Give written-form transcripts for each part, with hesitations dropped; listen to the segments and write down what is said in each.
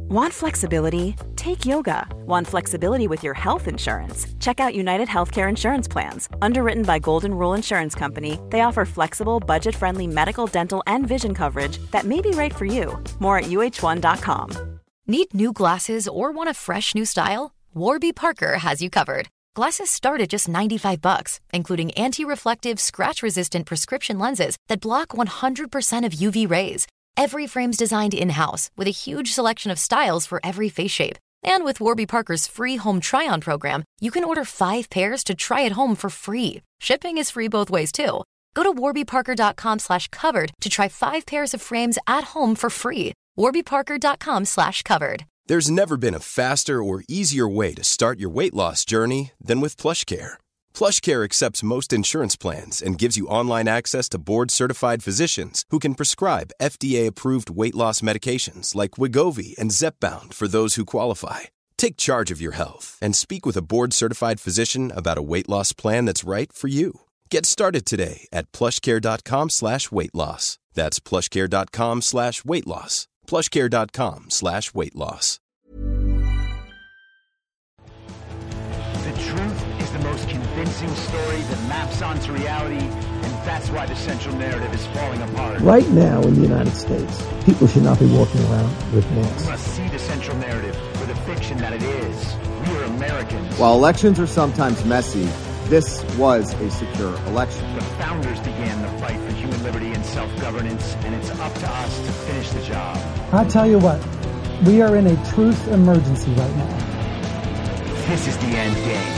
Want flexibility? Take yoga. Want flexibility with your health insurance? Check out United Healthcare Insurance Plans. Underwritten by Golden Rule Insurance Company, they offer flexible, budget-friendly medical, dental, and vision coverage that may be right for you. More at uh1.com. Need new glasses or want a fresh new style? Warby Parker has you covered. Glasses start at just $95, including anti-reflective, scratch-resistant prescription lenses that block 100% of UV rays. Every frame's designed in-house with a huge selection of styles for every face shape. And with Warby Parker's free home try-on program, you can order 5 pairs to try at home for free. Shipping is free both ways, too. Go to warbyparker.com/covered to try 5 pairs of frames at home for free. warbyparker.com/covered. There's never been a faster or easier way to start your weight loss journey than with PlushCare. PlushCare accepts most insurance plans and gives you online access to board-certified physicians who can prescribe FDA-approved weight loss medications like Wegovy and Zepbound for those who qualify. Take charge of your health and speak with a board-certified physician about a weight loss plan that's right for you. Get started today at plushcare.com/weight-loss. That's plushcare.com/weight-loss. plushcare.com/weight-loss. The truth is the most convincing story that maps onto reality, and that's why the central narrative is falling apart. Right now in the United States, people should not be walking around with masks. We must see the central narrative for the fiction that it is. We are Americans. While elections are sometimes messy, this was a secure election. The founders began the fight for human liberty and self-governance, and it's up to us to finish the job. I tell you what, we are in a truth emergency right now. This is the end game.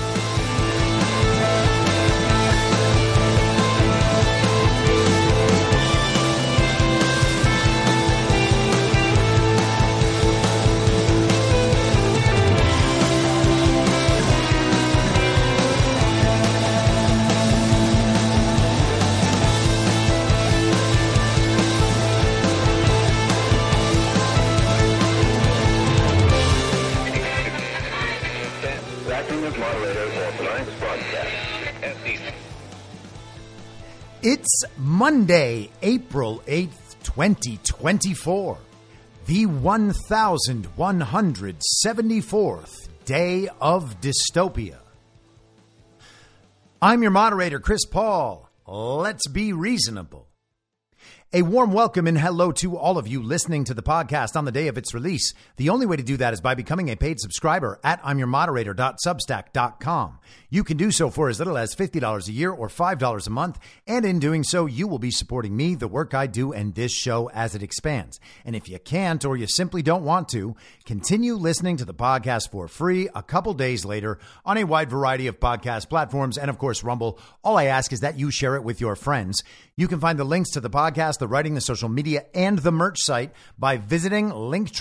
It's Monday, April 8th, 2024, the 1174th day of dystopia. I'm your moderator, Chris Paul. Let's be reasonable. A warm welcome and hello to all of you listening to the podcast on the day of its release. The only way to do that is by becoming a paid subscriber at imyourmoderator.substack.com. You can do so for as little as $50 a year or $5 a month, and in doing so, you will be supporting me, the work I do, and this show as it expands. And if you can't or you simply don't want to, continue listening to the podcast for free a couple days later on a wide variety of podcast platforms and, of course, Rumble. All I ask is that you share it with your friends. You can find the links to the podcast, the writing, the social media, and the merch site by visiting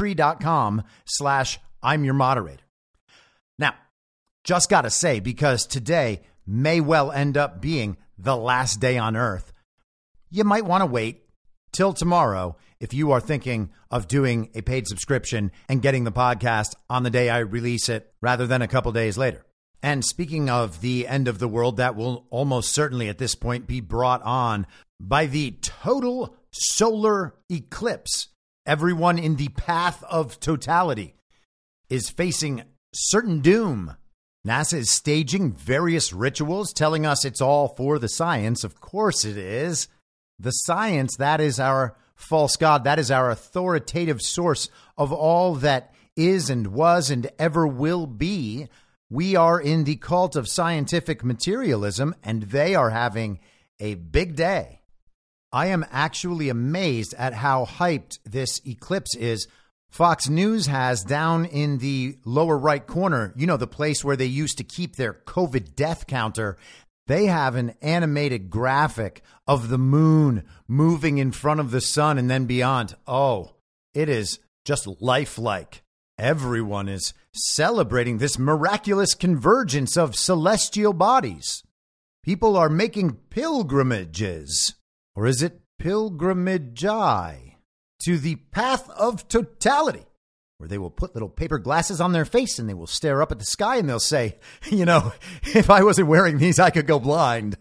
linktree.com/I'm your moderator. Now, just got to say, because today may well end up being the last day on Earth, you might want to wait till tomorrow if you are thinking of doing a paid subscription and getting the podcast on the day I release it rather than a couple days later. And speaking of the end of the world, that will almost certainly at this point be brought on by the total solar eclipse. Everyone in the path of totality is facing certain doom. NASA is staging various rituals telling us it's all for the science. Of course it is. The science, that is our false god. That is our authoritative source of all that is and was and ever will be. We are in the cult of scientific materialism, and they are having a big day. I am actually amazed at how hyped this eclipse is. Fox News has down in the lower right corner, you know, the place where they used to keep their COVID death counter. They have an animated graphic of the moon moving in front of the sun and then beyond. Oh, it is just lifelike. Everyone is celebrating this miraculous convergence of celestial bodies. People are making pilgrimages, or is it pilgrimage-i, to the path of totality, where they will put little paper glasses on their face and they will stare up at the sky and they'll say, you know, if I wasn't wearing these, I could go blind.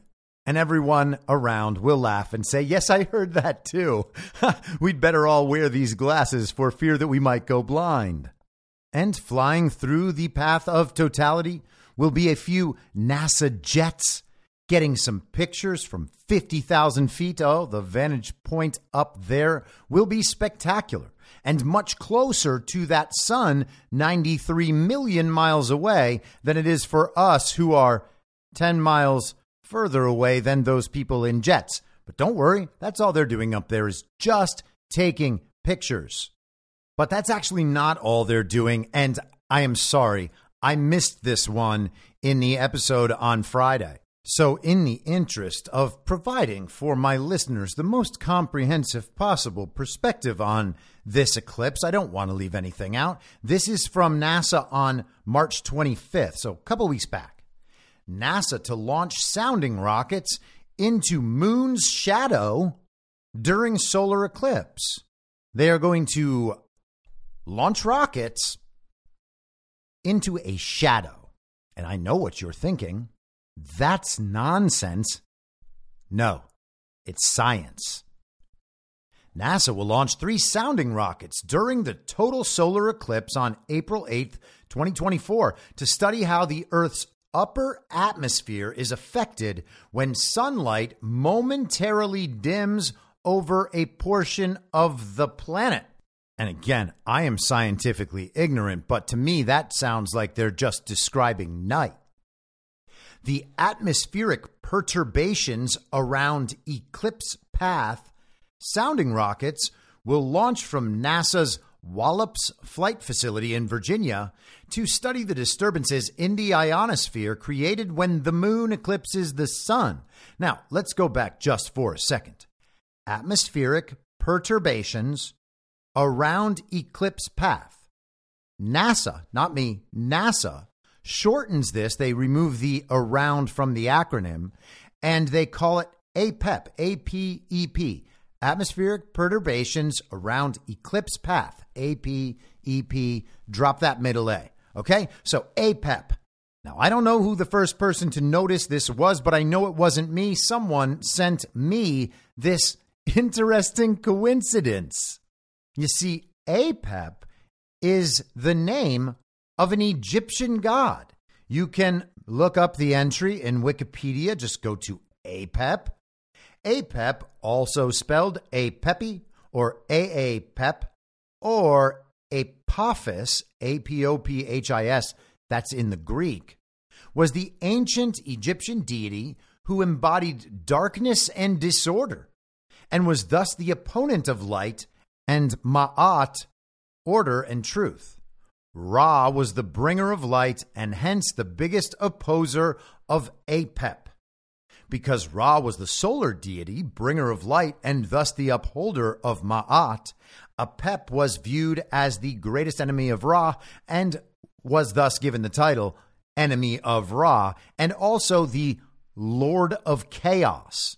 And everyone around will laugh and say, yes, I heard that too. We'd better all wear these glasses for fear that we might go blind. And flying through the path of totality will be a few NASA jets getting some pictures from 50,000 feet. Oh, the vantage point up there will be spectacular and much closer to that sun 93 million miles away than it is for us who are 10 miles further away than those people in jets. But don't worry, that's all they're doing up there is just taking pictures. But that's actually not all they're doing, and I am sorry, I missed this one in the episode on Friday. So in the interest of providing for my listeners the most comprehensive possible perspective on this eclipse, I don't want to leave anything out. This is from NASA on March 25th, so a couple weeks back. NASA to launch sounding rockets into moon's shadow during solar eclipse. They are going to launch rockets into a shadow. And I know what you're thinking. That's nonsense. No, it's science. NASA will launch 3 sounding rockets during the total solar eclipse on April 8th, 2024, to study how the Earth's upper atmosphere is affected when sunlight momentarily dims over a portion of the planet. And again, I am scientifically ignorant, but to me that sounds like they're just describing night. The atmospheric perturbations around eclipse path sounding rockets will launch from NASA's Wallops Flight Facility in Virginia to study the disturbances in the ionosphere created when the moon eclipses the sun. Now, let's go back just for a second. Atmospheric perturbations around eclipse path. NASA, not me, NASA shortens this. They remove the around from the acronym and they call it APEP, A-P-E-P. Atmospheric perturbations around eclipse path, A-P-E-P, drop that middle A. Okay, so APEP. Now, I don't know who the first person to notice this was, but I know it wasn't me. Someone sent me this interesting coincidence. You see, APEP is the name of an Egyptian god. You can look up the entry in Wikipedia. Just go to APEP. APEP, also spelled Apepi or AAPEP or Apophis, A-P-O-P-H-I-S, that's in the Greek, was the ancient Egyptian deity who embodied darkness and disorder and was thus the opponent of light and Ma'at, order and truth. Ra was the bringer of light and hence the biggest opposer of Apep. Because Ra was the solar deity, bringer of light, and thus the upholder of Ma'at, Apep was viewed as the greatest enemy of Ra and was thus given the title Enemy of Ra, and also the Lord of Chaos.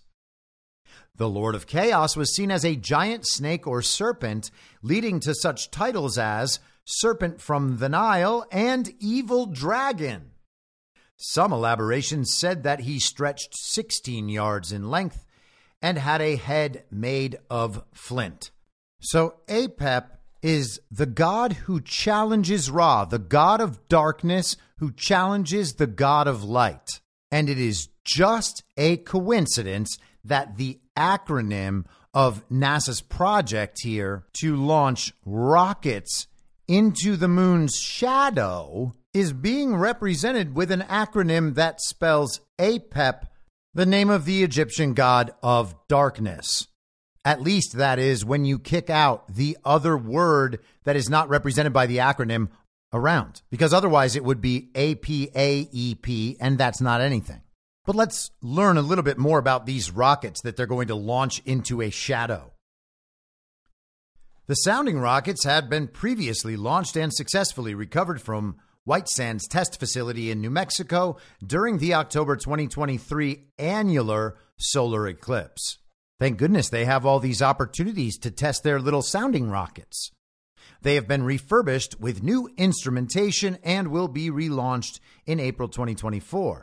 The Lord of Chaos was seen as a giant snake or serpent, leading to such titles as Serpent from the Nile and Evil Dragon. Some elaborations said that he stretched 16 yards in length and had a head made of flint. So Apep is the god who challenges Ra, the god of darkness who challenges the god of light. And it is just a coincidence that the acronym of NASA's project here to launch rockets into the moon's shadow is being represented with an acronym that spells Apep, the name of the Egyptian god of darkness. At least that is when you kick out the other word that is not represented by the acronym around, because otherwise it would be APAEP, and that's not anything. But let's learn a little bit more about these rockets that they're going to launch into a shadow. The sounding rockets had been previously launched and successfully recovered from White Sands Test Facility in New Mexico during the October 2023 annular solar eclipse. Thank goodness they have all these opportunities to test their little sounding rockets. They have been refurbished with new instrumentation and will be relaunched in April 2024.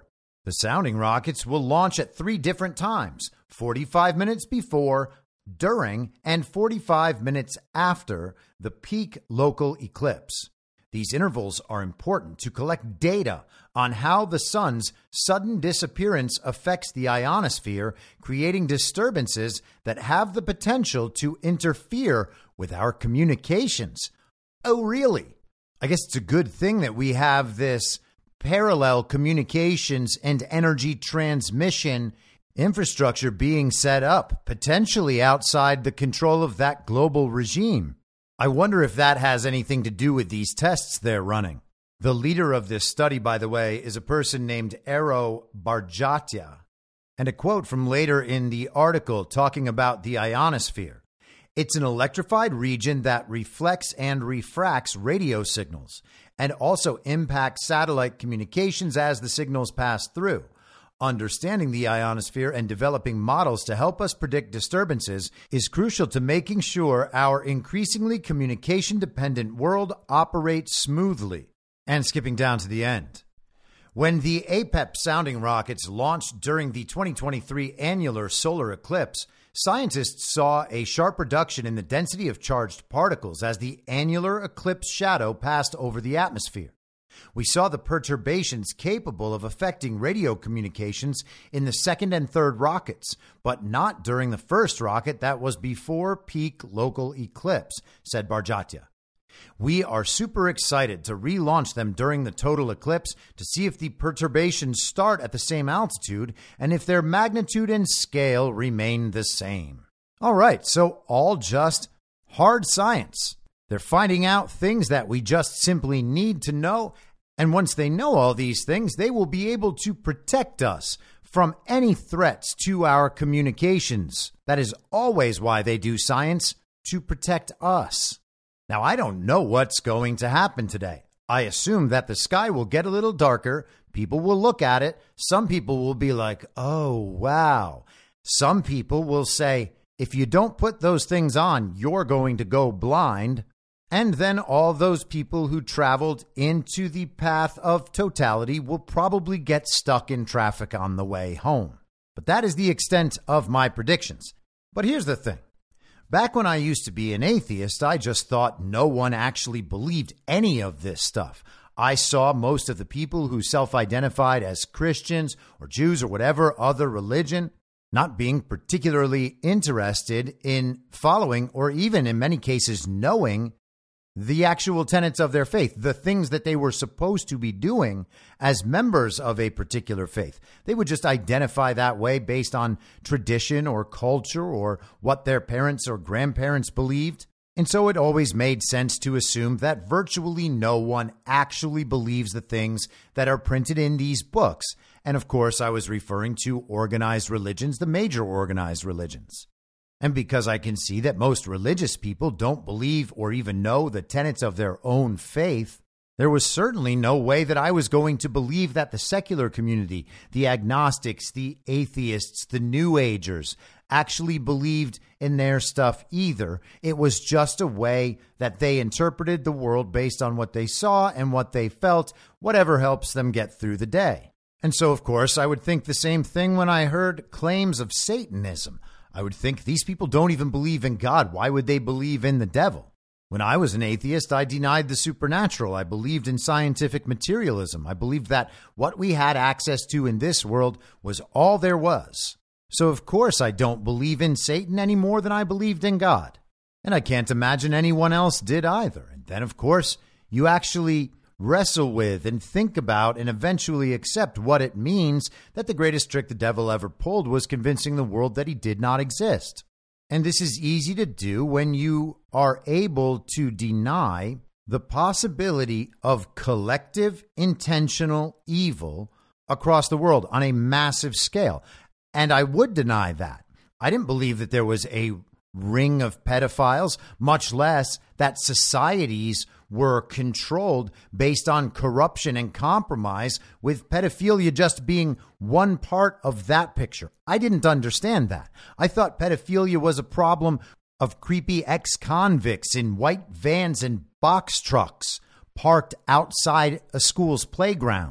The sounding rockets will launch at 3 different times, 45 minutes before, during, and 45 minutes after the peak local eclipse. These intervals are important to collect data on how the sun's sudden disappearance affects the ionosphere, creating disturbances that have the potential to interfere with our communications. Oh, really? I guess it's a good thing that we have this parallel communications and energy transmission infrastructure being set up, potentially outside the control of that global regime. I wonder if that has anything to do with these tests they're running. The leader of this study, by the way, is a person named Eero Barjatya. And a quote from later in the article talking about the ionosphere. It's an electrified region that reflects and refracts radio signals and also impacts satellite communications as the signals pass through. Understanding the ionosphere and developing models to help us predict disturbances is crucial to making sure our increasingly communication-dependent world operates smoothly. And skipping down to the end. When the APEP sounding rockets launched during the 2023 annular solar eclipse, scientists saw a sharp reduction in the density of charged particles as the annular eclipse shadow passed over the atmosphere. We saw the perturbations capable of affecting radio communications in the second and third rockets, but not during the first rocket that was before peak local eclipse, said Barjatya. We are super excited to relaunch them during the total eclipse to see if the perturbations start at the same altitude and if their magnitude and scale remain the same. All right, so all just hard science. They're finding out things that we just simply need to know. And once they know all these things, they will be able to protect us from any threats to our communications. That is always why they do science, to protect us. Now, I don't know what's going to happen today. I assume that the sky will get a little darker. People will look at it. Some people will be like, oh, wow. Some people will say, if you don't put those things on, you're going to go blind. And then all those people who traveled into the path of totality will probably get stuck in traffic on the way home. But that is the extent of my predictions. But here's the thing. Back when I used to be an atheist, I just thought no one actually believed any of this stuff. I saw most of the people who self-identified as Christians or Jews or whatever other religion not being particularly interested in following or even in many cases knowing the actual tenets of their faith, the things that they were supposed to be doing as members of a particular faith. They would just identify that way based on tradition or culture or what their parents or grandparents believed. And so it always made sense to assume that virtually no one actually believes the things that are printed in these books. And of course, I was referring to organized religions, the major organized religions. And because I can see that most religious people don't believe or even know the tenets of their own faith, there was certainly no way that I was going to believe that the secular community, the agnostics, the atheists, the New Agers, actually believed in their stuff either. It was just a way that they interpreted the world based on what they saw and what they felt, whatever helps them get through the day. And so, of course, I would think the same thing when I heard claims of Satanism. I would think these people don't even believe in God. Why would they believe in the devil? When I was an atheist, I denied the supernatural. I believed in scientific materialism. I believed that what we had access to in this world was all there was. So, of course, I don't believe in Satan any more than I believed in God. And I can't imagine anyone else did either. And then, of course, you actually wrestle with and think about and eventually accept what it means that the greatest trick the devil ever pulled was convincing the world that he did not exist. And this is easy to do when you are able to deny the possibility of collective intentional evil across the world on a massive scale. And I would deny that. I didn't believe that there was a ring of pedophiles, much less that societies were controlled based on corruption and compromise, with pedophilia just being one part of that picture. I didn't understand that. I thought pedophilia was a problem of creepy ex-convicts in white vans and box trucks parked outside a school's playground.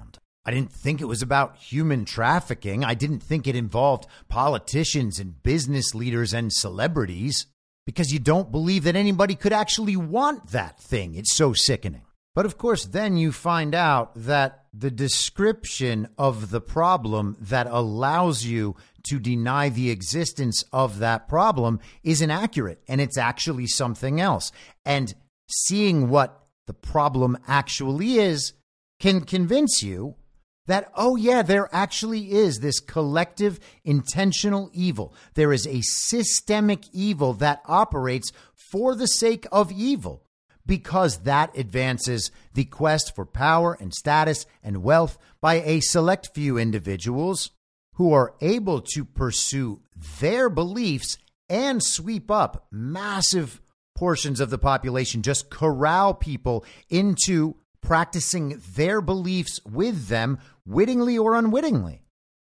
I didn't think it was about human trafficking. I didn't think it involved politicians and business leaders and celebrities, because you don't believe that anybody could actually want that thing. It's so sickening. But of course, then you find out that the description of the problem that allows you to deny the existence of that problem is inaccurate, and it's actually something else. And seeing what the problem actually is can convince you that, oh yeah, there actually is this collective intentional evil. There is a systemic evil that operates for the sake of evil, because that advances the quest for power and status and wealth by a select few individuals who are able to pursue their beliefs and sweep up massive portions of the population, just corral people into practicing their beliefs with them, wittingly or unwittingly.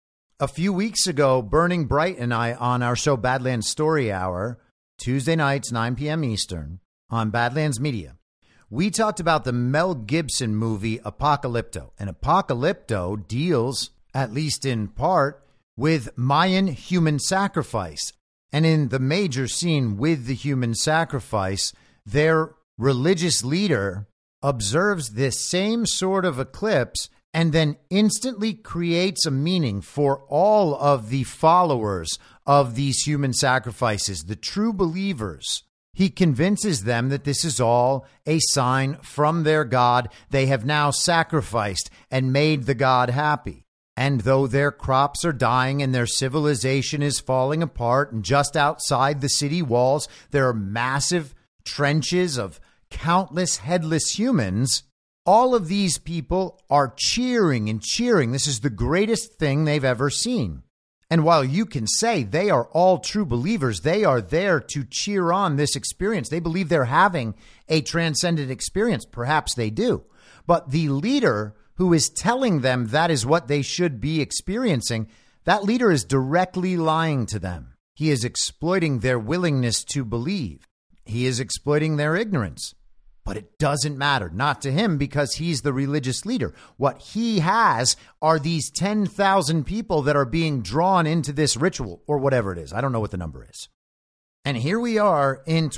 A few weeks ago, Burning Bright and I, on our show Badlands Story Hour, Tuesday nights, 9 p.m. Eastern, on Badlands Media, we talked about the Mel Gibson movie Apocalypto. And Apocalypto deals, at least in part, with Mayan human sacrifice. And in the major scene with the human sacrifice, their religious leader observes this same sort of eclipse and then instantly creates a meaning for all of the followers of these human sacrifices, the true believers. He convinces them that this is all a sign from their God. They have now sacrificed and made the God happy. And though their crops are dying and their civilization is falling apart, and just outside the city walls, there are massive trenches of countless headless humans, all of these people are cheering and cheering. This is the greatest thing they've ever seen. And while you can say they are all true believers, they are there to cheer on this experience. They believe they're having a transcendent experience. Perhaps they do. But the leader who is telling them that is what they should be experiencing, that leader is directly lying to them. He is exploiting their willingness to believe. He is exploiting their ignorance. But it doesn't matter, not to him, because he's the religious leader. What he has are these 10,000 people that are being drawn into this ritual, or whatever it is. I don't know what the number is. And here we are in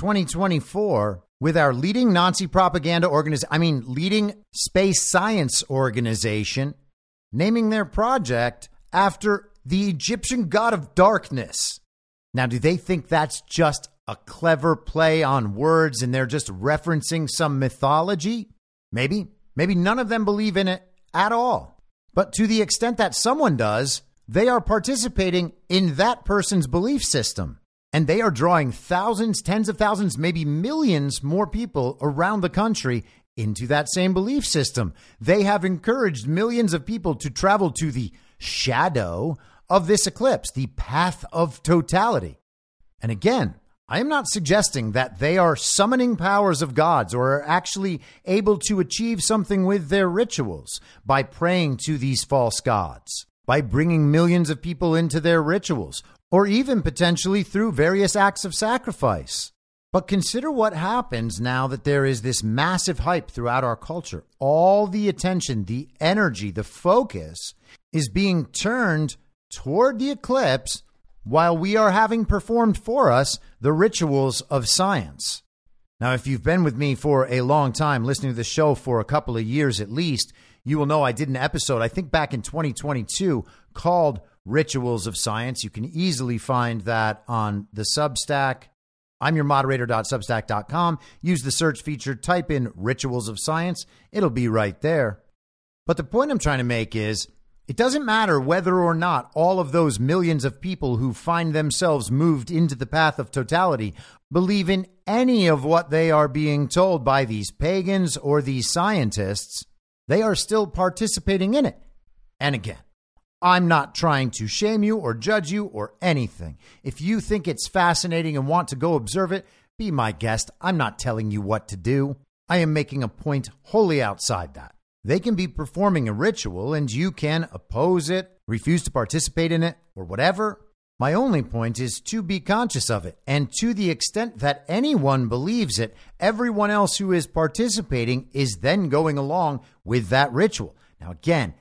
2024 with our leading Nazi propaganda leading space science organization, naming their project after the Egyptian god of darkness. Now, do they think that's just a clever play on words and they're just referencing some mythology? Maybe none of them believe in it at all. But to the extent that someone does, they are participating in that person's belief system. And they are drawing thousands, tens of thousands, maybe millions more people around the country into that same belief system. They have encouraged millions of people to travel to the shadow of this eclipse, the path of totality. And again, I am not suggesting that they are summoning powers of gods or are actually able to achieve something with their rituals by praying to these false gods, by bringing millions of people into their rituals, or even potentially through various acts of sacrifice. But consider what happens now that there is this massive hype throughout our culture. All the attention, the energy, the focus is being turned toward the eclipse while we are having performed for us the rituals of science. Now, if you've been with me for a long time, listening to the show for a couple of years at least, you will know I did an episode, I think back in 2022, called Rituals of Science. You can easily find that on the Substack. I'm your moderator.substack.com. Use the search feature, type in Rituals of Science. It'll be right there. But the point I'm trying to make is, it doesn't matter whether or not all of those millions of people who find themselves moved into the path of totality believe in any of what they are being told by these pagans or these scientists. They are still participating in it. And again, I'm not trying to shame you or judge you or anything. If you think it's fascinating and want to go observe it, be my guest. I'm not telling you what to do. I am making a point wholly outside that. They can be performing a ritual and you can oppose it, refuse to participate in it, or whatever. My only point is to be conscious of it. And to the extent that anyone believes it, everyone else who is participating is then going along with that ritual. Now, again,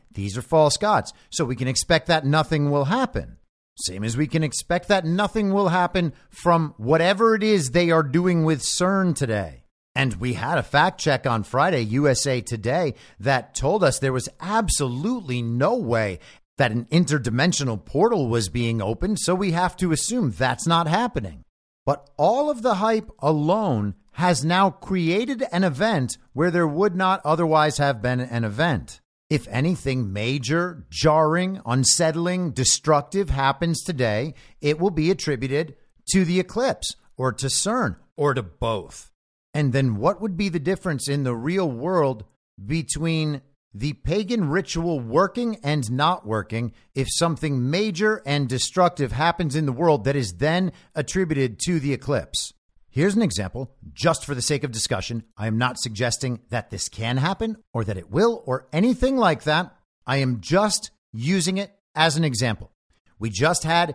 these are false gods. So we can expect that nothing will happen. Same as we can expect that nothing will happen from whatever it is they are doing with CERN today. And we had a fact check on Friday, USA Today, that told us there was absolutely no way that an interdimensional portal was being opened. So we have to assume that's not happening. But all of the hype alone has now created an event where there would not otherwise have been an event. If anything major, jarring, unsettling, destructive happens today, it will be attributed to the eclipse or to CERN or to both. And then what would be the difference in the real world between the pagan ritual working and not working if something major and destructive happens in the world that is then attributed to the eclipse? Here's an example, just for the sake of discussion. I am not suggesting that this can happen or that it will or anything like that. I am just using it as an example. We just had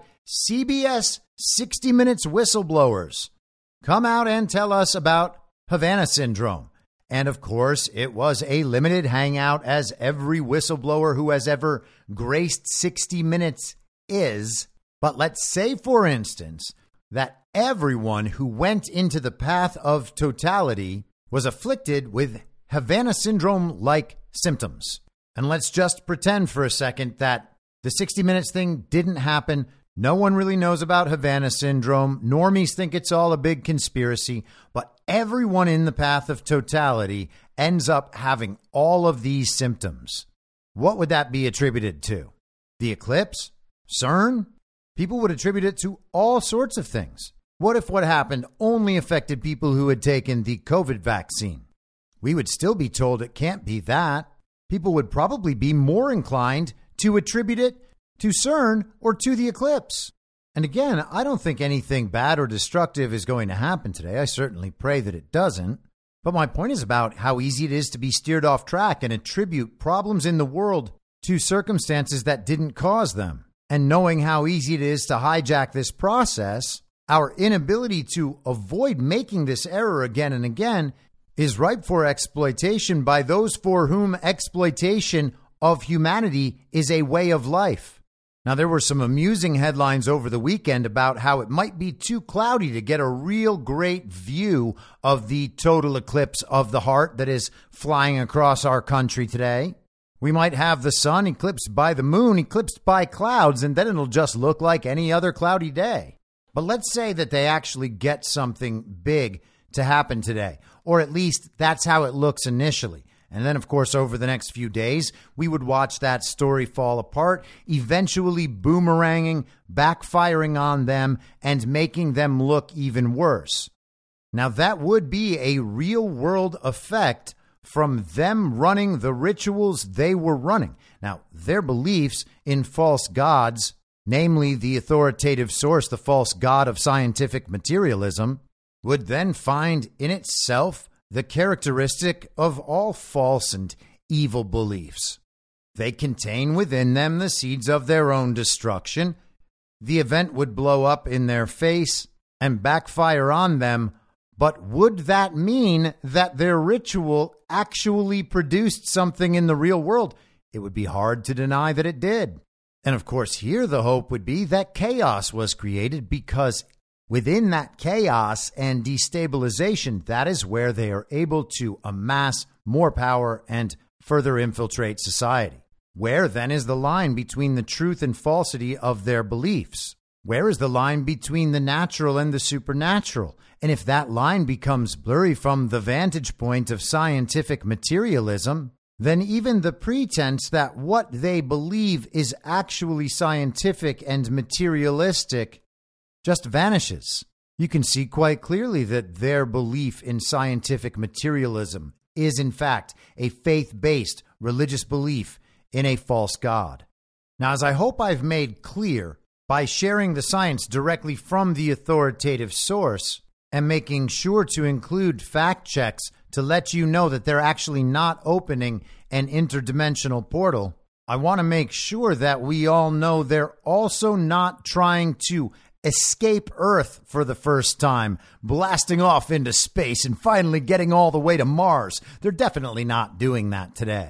CBS 60 Minutes whistleblowers come out and tell us about Havana syndrome. And of course, it was a limited hangout, as every whistleblower who has ever graced 60 Minutes is. But let's say, for instance, that everyone who went into the path of totality was afflicted with Havana syndrome-like symptoms. And let's just pretend for a second that the 60 Minutes thing didn't happen. No one really knows about Havana syndrome. Normies think it's all a big conspiracy, but everyone in the path of totality ends up having all of these symptoms. What would that be attributed to? The eclipse? CERN? People would attribute it to all sorts of things. What if what happened only affected people who had taken the COVID vaccine? We would still be told it can't be that. People would probably be more inclined to attribute it to CERN or to the eclipse. And again, I don't think anything bad or destructive is going to happen today. I certainly pray that it doesn't. But my point is about how easy it is to be steered off track and attribute problems in the world to circumstances that didn't cause them. And knowing how easy it is to hijack this process, our inability to avoid making this error again and again is ripe for exploitation by those for whom exploitation of humanity is a way of life. Now, there were some amusing headlines over the weekend about how it might be too cloudy to get a real great view of the total eclipse of the heart that is flying across our country today. We might have the sun eclipsed by the moon, eclipsed by clouds, and then it'll just look like any other cloudy day. But let's say that they actually get something big to happen today, or at least that's how it looks initially. And then, of course, over the next few days, we would watch that story fall apart, eventually boomeranging, backfiring on them, and making them look even worse. Now, that would be a real-world effect from them running the rituals they were running. Now, their beliefs in false gods, namely the authoritative source, the false god of scientific materialism, would then find in itself the characteristic of all false and evil beliefs. They contain within them the seeds of their own destruction. The event would blow up in their face and backfire on them, but would that mean that their ritual actually produced something in the real world? It would be hard to deny that it did. And of course, here the hope would be that chaos was created, because within that chaos and destabilization, that is where they are able to amass more power and further infiltrate society. Where then is the line between the truth and falsity of their beliefs? Where is the line between the natural and the supernatural? And if that line becomes blurry from the vantage point of scientific materialism, then even the pretense that what they believe is actually scientific and materialistic just vanishes. You can see quite clearly that their belief in scientific materialism is, in fact, a faith-based religious belief in a false god. Now, as I hope I've made clear, by sharing the science directly from the authoritative source and making sure to include fact checks to let you know that they're actually not opening an interdimensional portal, I want to make sure that we all know they're also not trying to escape Earth for the first time, blasting off into space and finally getting all the way to Mars. They're definitely not doing that today.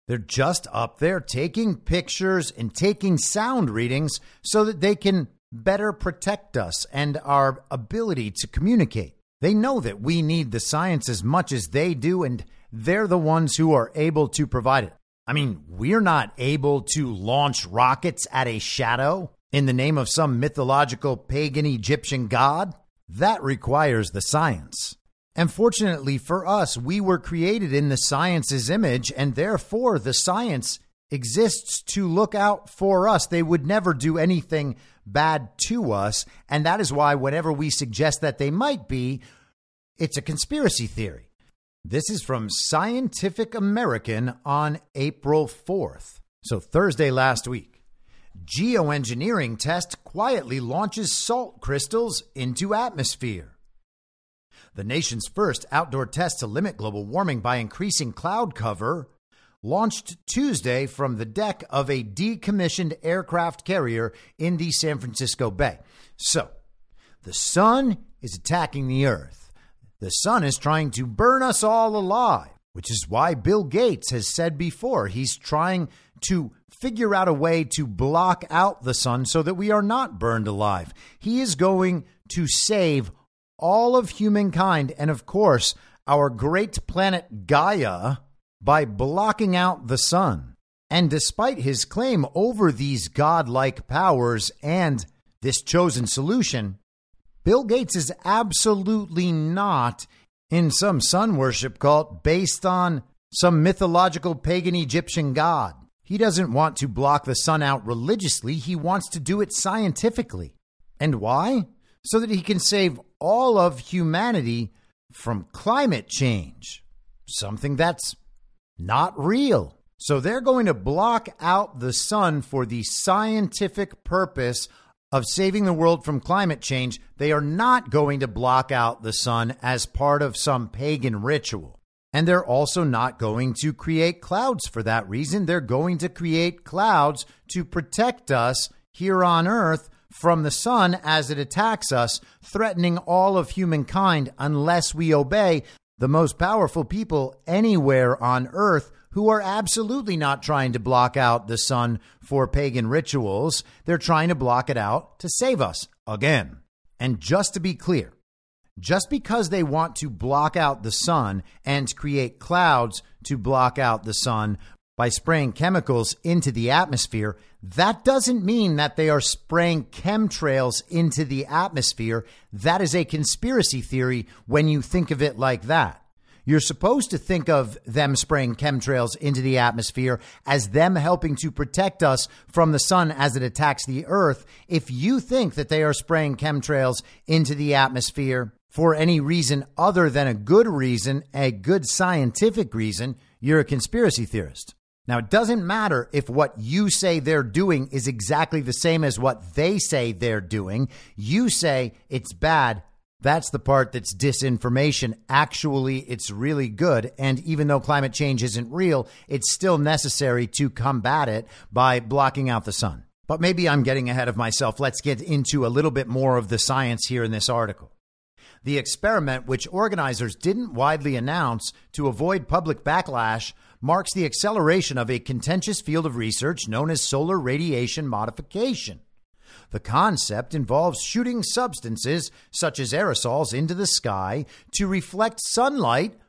They're just up there taking pictures and taking sound readings so that they can better protect us and our ability to communicate. They know that we need the science as much as they do, and they're the ones who are able to provide it. I mean, we're not able to launch rockets at a shadow in the name of some mythological pagan Egyptian god. That requires the science. And fortunately for us, we were created in the science's image, and therefore the science exists to look out for us. They would never do anything bad to us, and that is why whenever we suggest that they might be, it's a conspiracy theory. This is from Scientific American on April 4th, so Thursday last week. Geoengineering test quietly launches salt crystals into atmosphere. The nation's first outdoor test to limit global warming by increasing cloud cover launched Tuesday from the deck of a decommissioned aircraft carrier in the San Francisco Bay. So, the sun is attacking the earth. The sun is trying to burn us all alive, which is why Bill Gates has said before he's trying to figure out a way to block out the sun so that we are not burned alive. He is going to save all of humankind and, of course, our great planet Gaia by blocking out the sun. And despite his claim over these godlike powers and this chosen solution, Bill Gates is absolutely not in some sun worship cult based on some mythological pagan Egyptian god. He doesn't want to block the sun out religiously. He wants to do it scientifically. And why? So that he can save all of humanity from climate change, something that's not real. So they're going to block out the sun for the scientific purpose of saving the world from climate change. They are not going to block out the sun as part of some pagan ritual. And they're also not going to create clouds for that reason. They're going to create clouds to protect us here on Earth from the sun as it attacks us, threatening all of humankind unless we obey the most powerful people anywhere on Earth, who are absolutely not trying to block out the sun for pagan rituals. They're trying to block it out to save us again. And just to be clear, just because they want to block out the sun and create clouds to block out the sun by spraying chemicals into the atmosphere, that doesn't mean that they are spraying chemtrails into the atmosphere. That is a conspiracy theory when you think of it like that. You're supposed to think of them spraying chemtrails into the atmosphere as them helping to protect us from the sun as it attacks the earth. If you think that they are spraying chemtrails into the atmosphere for any reason other than a good reason, a good scientific reason, you're a conspiracy theorist. Now, it doesn't matter if what you say they're doing is exactly the same as what they say they're doing. You say it's bad. That's the part that's disinformation. Actually, it's really good. And even though climate change isn't real, it's still necessary to combat it by blocking out the sun. But maybe I'm getting ahead of myself. Let's get into a little bit more of the science here in this article. The experiment, which organizers didn't widely announce to avoid public backlash, marks the acceleration of a contentious field of research known as solar radiation modification. The concept involves shooting substances such as aerosols into the sky to reflect sunlight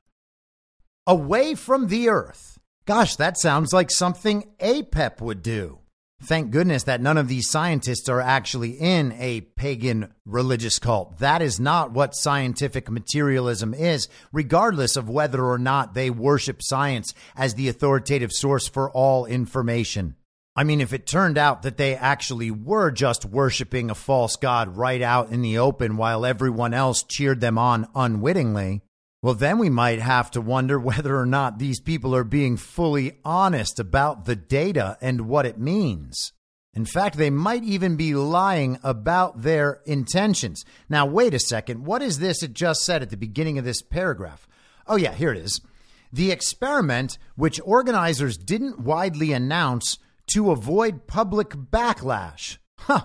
away from the earth. Gosh, that sounds like something APEP would do. Thank goodness that none of these scientists are actually in a pagan religious cult. That is not what scientific materialism is, regardless of whether or not they worship science as the authoritative source for all information. I mean, if it turned out that they actually were just worshiping a false god right out in the open while everyone else cheered them on unwittingly, well, then we might have to wonder whether or not these people are being fully honest about the data and what it means. In fact, they might even be lying about their intentions. Now, wait a second. What is this it just said at the beginning of this paragraph? Oh, yeah, here it is. The experiment, which organizers didn't widely announce to avoid public backlash.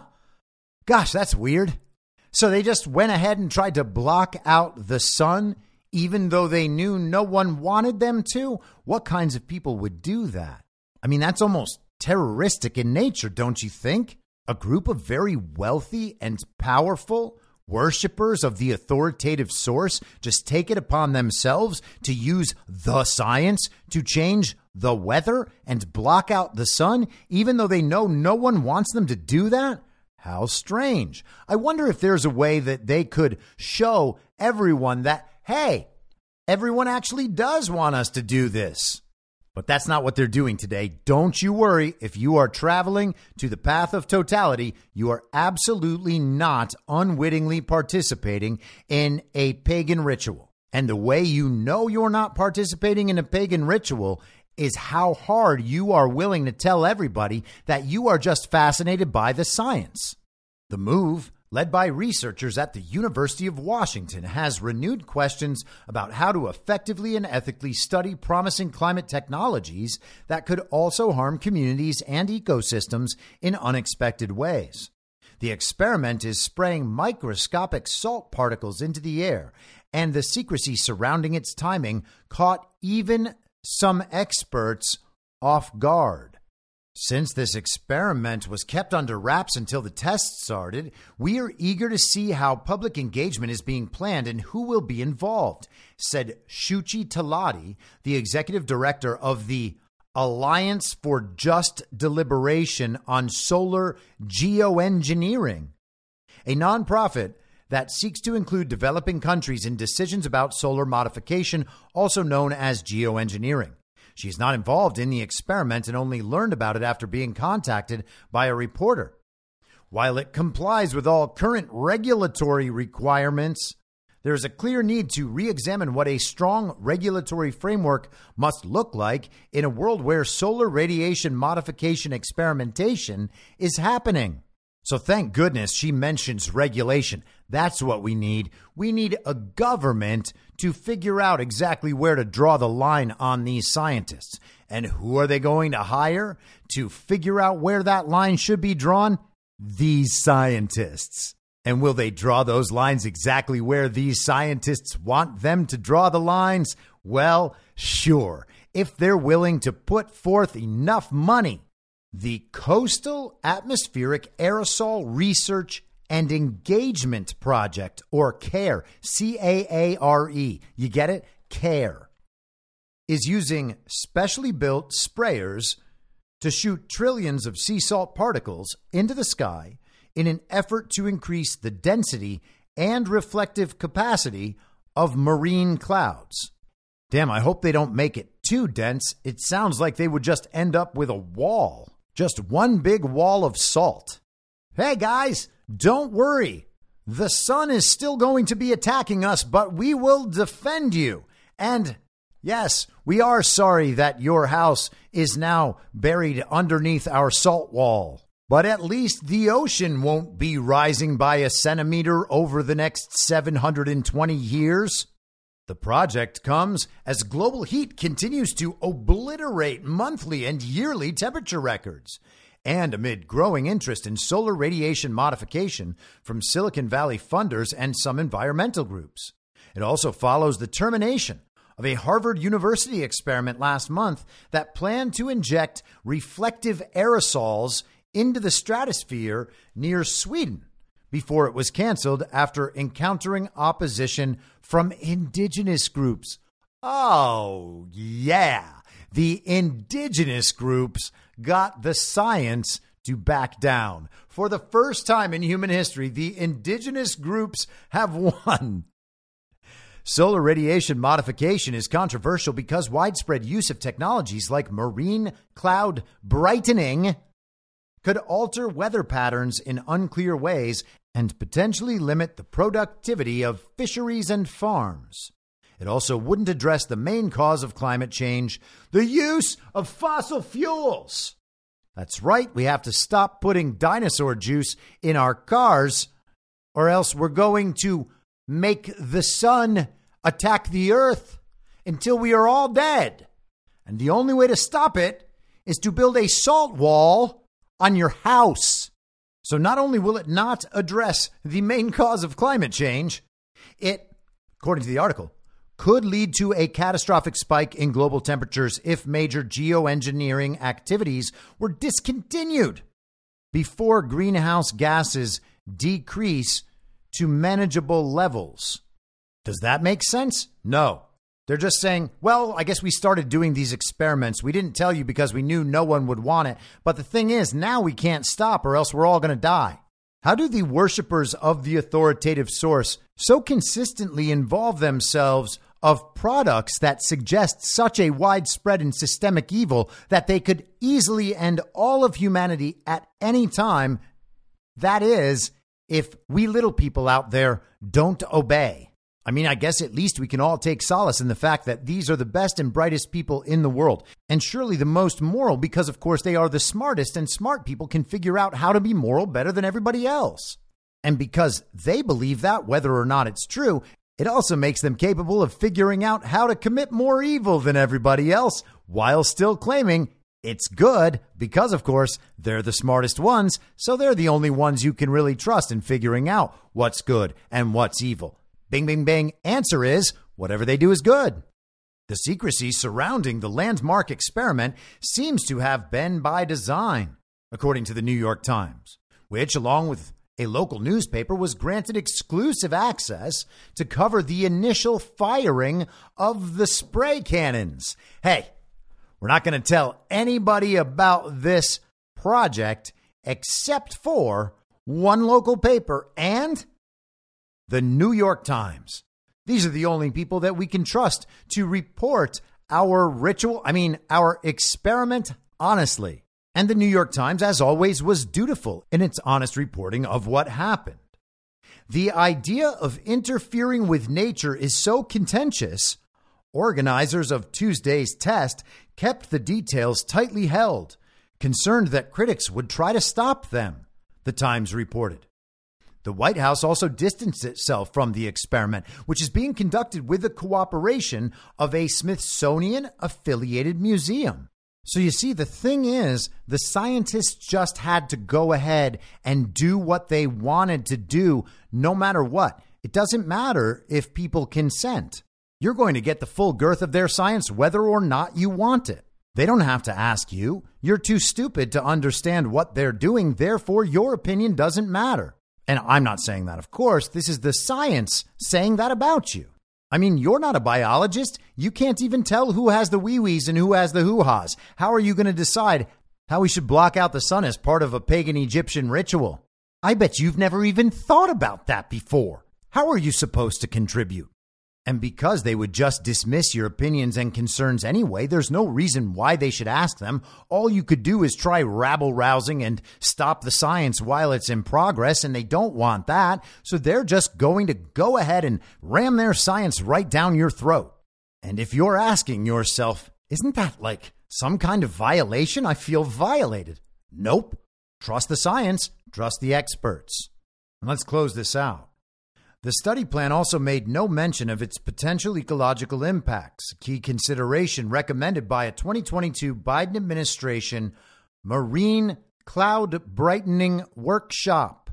Gosh, that's weird. So they just went ahead and tried to block out the sun, even though they knew no one wanted them to? What kinds of people would do that? I mean, that's almost terroristic in nature, don't you think? A group of very wealthy and powerful worshippers of the authoritative source just take it upon themselves to use the science to change the weather and block out the sun, even though they know no one wants them to do that? How strange. I wonder if there's a way that they could show everyone that, hey, everyone actually does want us to do this. But that's not what they're doing today. Don't you worry. If you are traveling to the path of totality, you are absolutely not unwittingly participating in a pagan ritual. And the way you know you're not participating in a pagan ritual is how hard you are willing to tell everybody that you are just fascinated by the science. The move, led by researchers at the University of Washington, has renewed questions about how to effectively and ethically study promising climate technologies that could also harm communities and ecosystems in unexpected ways. The experiment is spraying microscopic salt particles into the air, and the secrecy surrounding its timing caught even some experts off guard. Since this experiment was kept under wraps until the tests started, we are eager to see how public engagement is being planned and who will be involved, said Shuchi Talati, the executive director of the Alliance for Just Deliberation on Solar Geoengineering, a nonprofit that seeks to include developing countries in decisions about solar modification, also known as geoengineering. She is not involved in the experiment and only learned about it after being contacted by a reporter. While it complies with all current regulatory requirements, there is a clear need to re-examine what a strong regulatory framework must look like in a world where solar radiation modification experimentation is happening. So thank goodness she mentions regulation. That's what we need. We need a government to figure out exactly where to draw the line on these scientists. And who are they going to hire to figure out where that line should be drawn? These scientists. And will they draw those lines exactly where these scientists want them to draw the lines? Well, sure, if they're willing to put forth enough money. The Coastal Atmospheric Aerosol Research and Engagement Project, or CARE, C-A-A-R-E, you get it? CARE, is using specially built sprayers to shoot trillions of sea salt particles into the sky in an effort to increase the density and reflective capacity of marine clouds. Damn, I hope they don't make it too dense. It sounds like they would just end up with a wall. Just one big wall of salt. Hey guys, don't worry. The sun is still going to be attacking us, but we will defend you. And yes, we are sorry that your house is now buried underneath our salt wall. But at least the ocean won't be rising by a centimeter over the next 720 years. The project comes as global heat continues to obliterate monthly and yearly temperature records, and amid growing interest in solar radiation modification from Silicon Valley funders and some environmental groups. It also follows the termination of a Harvard University experiment last month that planned to inject reflective aerosols into the stratosphere near Sweden before it was canceled after encountering opposition from indigenous groups. Oh, yeah. The indigenous groups got the science to back down. For the first time in human history, the indigenous groups have won. Solar radiation modification is controversial because widespread use of technologies like marine cloud brightening could alter weather patterns in unclear ways and potentially limit the productivity of fisheries and farms. It also wouldn't address the main cause of climate change, the use of fossil fuels. That's right, we have to stop putting dinosaur juice in our cars, or else we're going to make the sun attack the earth until we are all dead. And the only way to stop it is to build a salt wall on your house. So not only will it not address the main cause of climate change, it, according to the article, could lead to a catastrophic spike in global temperatures if major geoengineering activities were discontinued before greenhouse gases decrease to manageable levels. Does that make sense? No. They're just saying, well, I guess we started doing these experiments. We didn't tell you because we knew no one would want it. But the thing is, now we can't stop or else we're all going to die. How do the worshipers of the authoritative source so consistently involve themselves of products that suggest such a widespread and systemic evil that they could easily end all of humanity at any time? That is, if we little people out there don't obey. I mean, I guess at least we can all take solace in the fact that these are the best and brightest people in the world, and surely the most moral because, of course, they are the smartest, and smart people can figure out how to be moral better than everybody else. And because they believe that, whether or not it's true, it also makes them capable of figuring out how to commit more evil than everybody else while still claiming it's good because, of course, they're the smartest ones, so they're the only ones you can really trust in figuring out what's good and what's evil. Bing, bing, bing. Answer is, whatever they do is good. The secrecy surrounding the landmark experiment seems to have been by design, according to the New York Times, which, along with a local newspaper, was granted exclusive access to cover the initial firing of the spray cannons. Hey, we're not going to tell anybody about this project except for one local paper and the New York Times. These are the only people that we can trust to report our experiment honestly. And the New York Times, as always, was dutiful in its honest reporting of what happened. The idea of interfering with nature is so contentious, organizers of Tuesday's test kept the details tightly held, concerned that critics would try to stop them, the Times reported. The White House also distanced itself from the experiment, which is being conducted with the cooperation of a Smithsonian-affiliated museum. So you see, the thing is, the scientists just had to go ahead and do what they wanted to do, no matter what. It doesn't matter if people consent. You're going to get the full girth of their science whether or not you want it. They don't have to ask you. You're too stupid to understand what they're doing. Therefore, your opinion doesn't matter. And I'm not saying that, of course. This is the science saying that about you. I mean, you're not a biologist. You can't even tell who has the wee-wees and who has the hoo-has. How are you going to decide how we should block out the sun as part of a pagan Egyptian ritual? I bet you've never even thought about that before. How are you supposed to contribute? And because they would just dismiss your opinions and concerns anyway, there's no reason why they should ask them. All you could do is try rabble-rousing and stop the science while it's in progress, and they don't want that. So they're just going to go ahead and ram their science right down your throat. And if you're asking yourself, isn't that like some kind of violation? I feel violated. Nope. Trust the science. Trust the experts. And let's close this out. The study plan also made no mention of its potential ecological impacts, a key consideration recommended by a 2022 Biden administration marine cloud brightening workshop.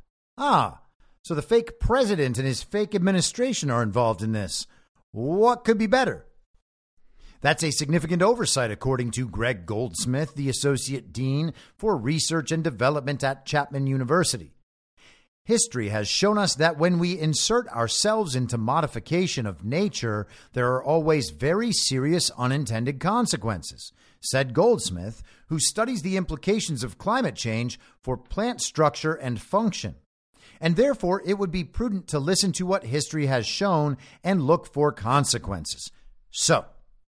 So the fake president and his fake administration are involved in this. What could be better? That's a significant oversight, according to Greg Goldsmith, the Associate Dean for Research and Development at Chapman University. History has shown us that when we insert ourselves into modification of nature, there are always very serious unintended consequences, said Goldsmith, who studies the implications of climate change for plant structure and function. And therefore, it would be prudent to listen to what history has shown and look for consequences. So,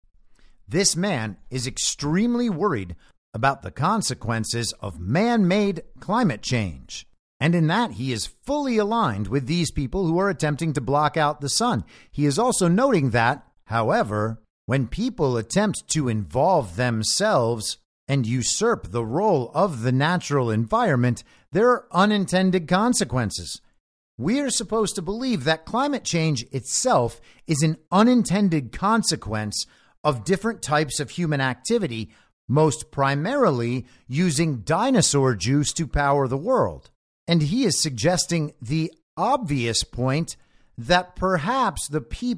this man is extremely worried about the consequences of man-made climate change. And in that, he is fully aligned with these people who are attempting to block out the sun. He is also noting that, however, when people attempt to involve themselves and usurp the role of the natural environment, there are unintended consequences. We are supposed to believe that climate change itself is an unintended consequence of different types of human activity, most primarily using dinosaur juice to power the world. And he is suggesting the obvious point that perhaps the people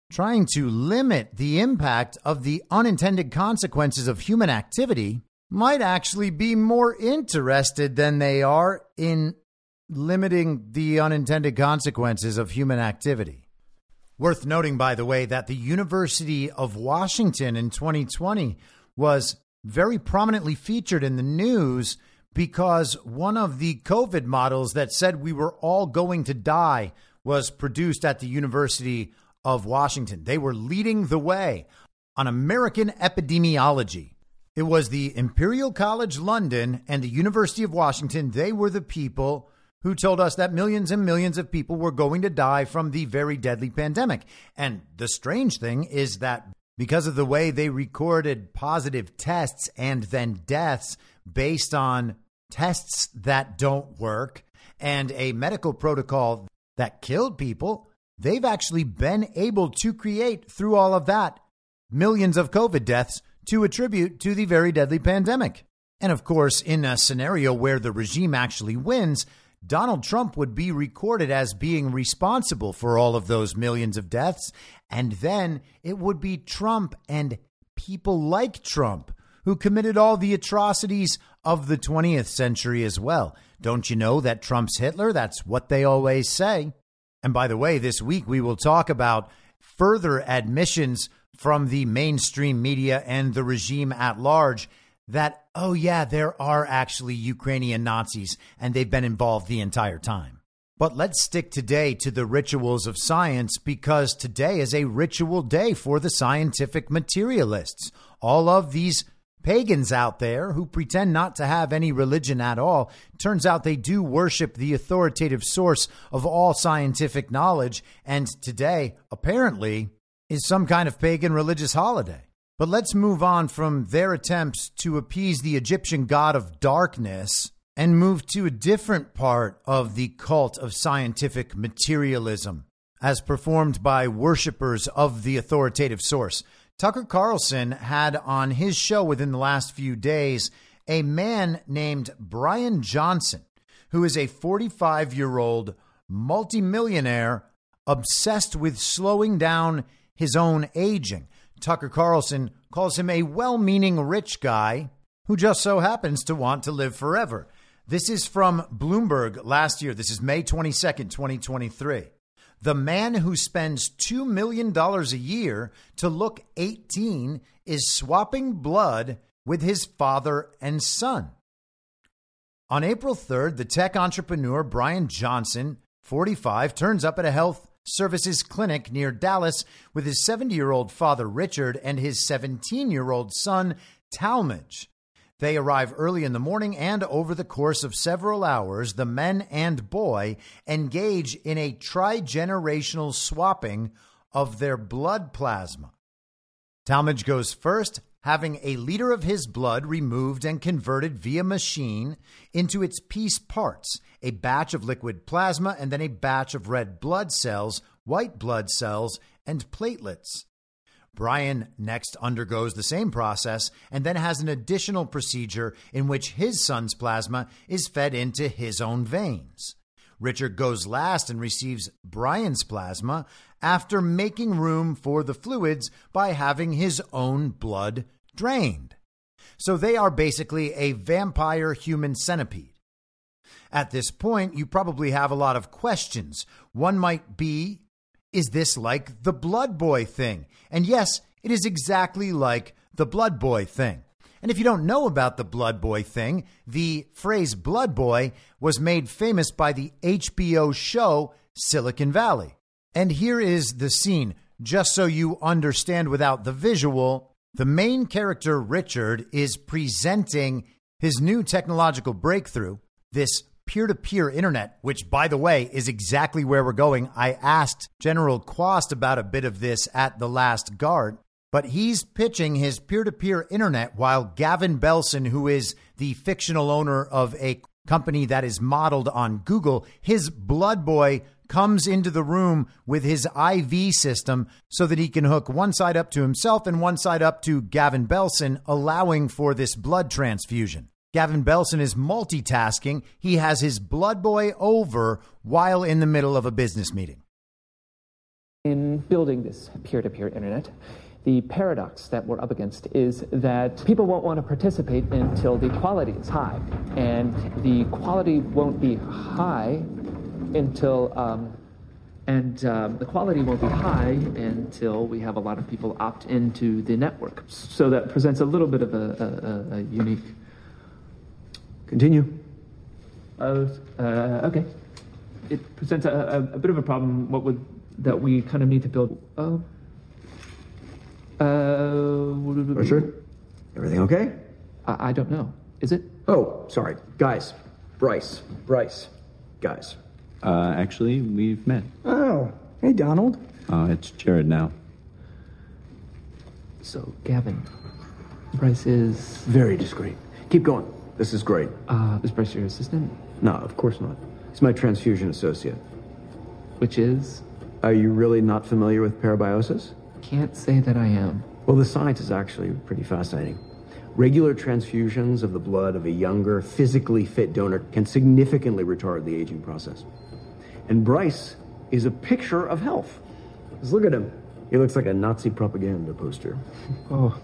trying to limit the impact of the unintended consequences of human activity might actually be more interested than they are in limiting the unintended consequences of human activity. Worth noting, by the way, that the University of Washington in 2020 was very prominently featured in the news because one of the COVID models that said we were all going to die was produced at the University of Washington. They were leading the way on American epidemiology. It was the Imperial College London and the University of Washington. They were the people who told us that millions and millions of people were going to die from the very deadly pandemic. And the strange thing is that because of the way they recorded positive tests and then deaths based on tests that don't work and a medical protocol that killed people, they've actually been able to create, through all of that, millions of COVID deaths to attribute to the very deadly pandemic. And of course, in a scenario where the regime actually wins, Donald Trump would be recorded as being responsible for all of those millions of deaths. And then it would be Trump and people like Trump who committed all the atrocities of the 20th century as well. Don't you know that Trump's Hitler? That's what they always say. And by the way, this week we will talk about further admissions from the mainstream media and the regime at large that, oh yeah, there are actually Ukrainian Nazis and they've been involved the entire time. But let's stick today to the rituals of science, because today is a ritual day for the scientific materialists. All of these pagans out there who pretend not to have any religion at all, turns out they do worship the authoritative source of all scientific knowledge, and today, apparently, is some kind of pagan religious holiday. But let's move on from their attempts to appease the Egyptian god of darkness and move to a different part of the cult of scientific materialism, as performed by worshipers of the authoritative source. Tucker Carlson had on his show within the last few days a man named Brian Johnson, who is a 45-year-old multimillionaire obsessed with slowing down his own aging. Tucker Carlson calls him a well-meaning rich guy who just so happens to want to live forever. This is from Bloomberg last year. This is May 22nd, 2023. The man who spends $2 million a year to look 18 is swapping blood with his father and son. On April 3rd, the tech entrepreneur Brian Johnson, 45, turns up at a health services clinic near Dallas with his 70-year-old father, Richard, and his 17-year-old son, Talmadge. They arrive early in the morning, and over the course of several hours, the men and boy engage in a tri-generational swapping of their blood plasma. Talmadge goes first, having a liter of his blood removed and converted via machine into its piece parts, a batch of liquid plasma, and then a batch of red blood cells, white blood cells, and platelets. Brian next undergoes the same process and then has an additional procedure in which his son's plasma is fed into his own veins. Richard goes last and receives Brian's plasma after making room for the fluids by having his own blood drained. So they are basically a vampire human centipede. At this point, you probably have a lot of questions. One might be, is this like the Blood Boy thing? And yes, it is exactly like the Blood Boy thing. And if you don't know about the Blood Boy thing, the phrase Blood Boy was made famous by the HBO show Silicon Valley. And here is the scene, just so you understand without the visual. The main character, Richard, is presenting his new technological breakthrough, this peer-to-peer internet, which, by the way, is exactly where we're going. I asked General Quast about a bit of this at the last guard, but he's pitching his peer-to-peer internet while Gavin Belson, who is the fictional owner of a company that is modeled on Google, his Blood Boy comes into the room with his IV system so that he can hook one side up to himself and one side up to Gavin Belson, allowing for this blood transfusion. Gavin Belson is multitasking. He has his Blood Boy over while in the middle of a business meeting. In building this peer-to-peer internet, the paradox that we're up against is that people won't want to participate until the quality is high. And the quality won't be high until we have a lot of people opt into the network. So that presents a little bit of a unique... Continue. Okay. It presents a bit of a problem that we kind of need to build. Richard? Everything okay? I don't know. Is it? Oh, sorry. Guys. Bryce. Guys. Actually, we've met. Oh, hey, Donald. It's Jared now. So, Gavin, Bryce is... Very discreet. Keep going. This is great. Is Bryce your assistant? No, of course not. He's my transfusion associate. Which is? Are you really not familiar with parabiosis? Can't say that I am. Well, the science is actually pretty fascinating. Regular transfusions of the blood of a younger, physically fit donor can significantly retard the aging process. And Bryce is a picture of health. Just look at him. He looks like a Nazi propaganda poster. Oh.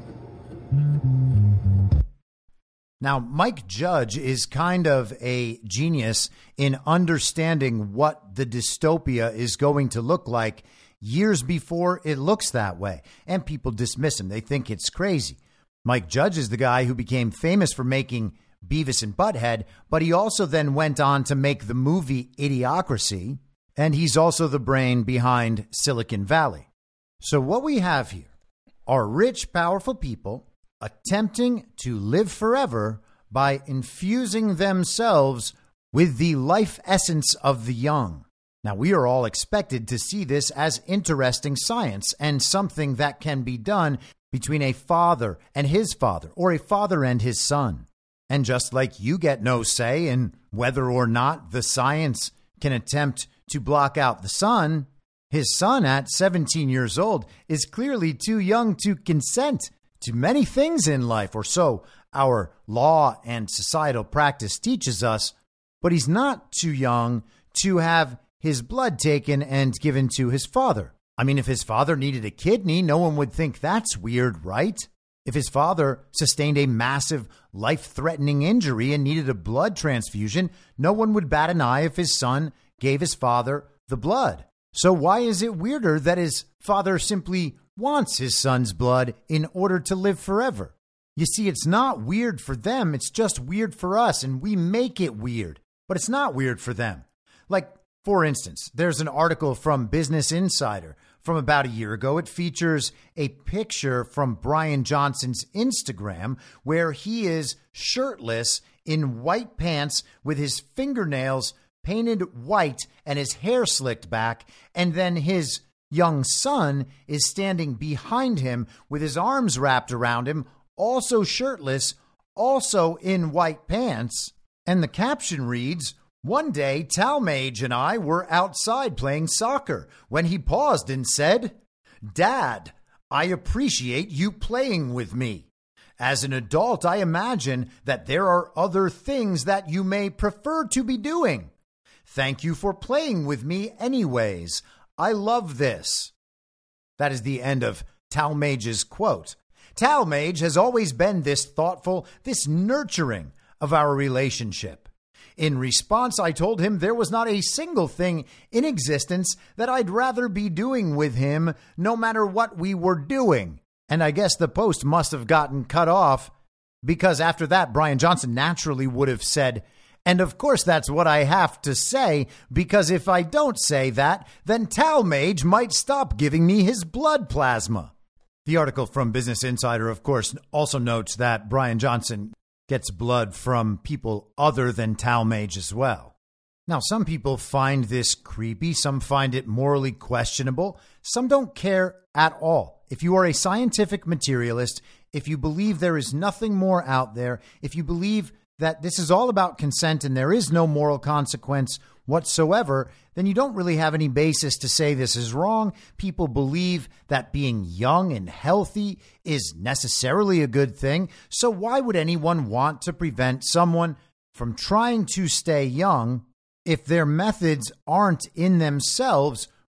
Now, Mike Judge is kind of a genius in understanding what the dystopia is going to look like years before it looks that way. And people dismiss him. They think it's crazy. Mike Judge is the guy who became famous for making Beavis and Butthead, but he also then went on to make the movie Idiocracy, and he's also the brain behind Silicon Valley. So what we have here are rich, powerful people attempting to live forever by infusing themselves with the life essence of the young. Now, we are all expected to see this as interesting science and something that can be done between a father and his father, or a father and his son. And just like you get no say in whether or not the science can attempt to block out the son, his son at 17 years old is clearly too young to consent to many things in life, or so our law and societal practice teaches us, but he's not too young to have his blood taken and given to his father. I mean, if his father needed a kidney, no one would think that's weird, right? If his father sustained a massive life-threatening injury and needed a blood transfusion, no one would bat an eye if his son gave his father the blood. So why is it weirder that his father simply wants his son's blood in order to live forever? You see, it's not weird for them. It's just weird for us, and we make it weird. But it's not weird for them. Like, for instance, there's an article from Business Insider from about a year ago. It features a picture from Brian Johnson's Instagram where he is shirtless in white pants with his fingernails painted white and his hair slicked back. And then his young son is standing behind him with his arms wrapped around him, also shirtless, also in white pants. And the caption reads, "One day, Talmage and I were outside playing soccer when he paused and said, 'Dad, I appreciate you playing with me. As an adult, I imagine that there are other things that you may prefer to be doing. Thank you for playing with me anyways. I love this.'" That is the end of Talmage's quote. Talmage has always been this thoughtful, this nurturing of our relationship. In response, I told him there was not a single thing in existence that I'd rather be doing with him, no matter what we were doing. And I guess the post must have gotten cut off, because after that, Brian Johnson naturally would have said, "And of course, that's what I have to say, because if I don't say that, then Talmage might stop giving me his blood plasma." The article from Business Insider, of course, also notes that Brian Johnson gets blood from people other than Talmage as well. Now, some people find this creepy. Some find it morally questionable. Some don't care at all. If you are a scientific materialist, if you believe there is nothing more out there, if you believe that this is all about consent and there is no moral consequence whatsoever, then you don't really have any basis to say this is wrong. People believe that being young and healthy is necessarily a good thing. So why would anyone want to prevent someone from trying to stay young if their methods aren't in themselves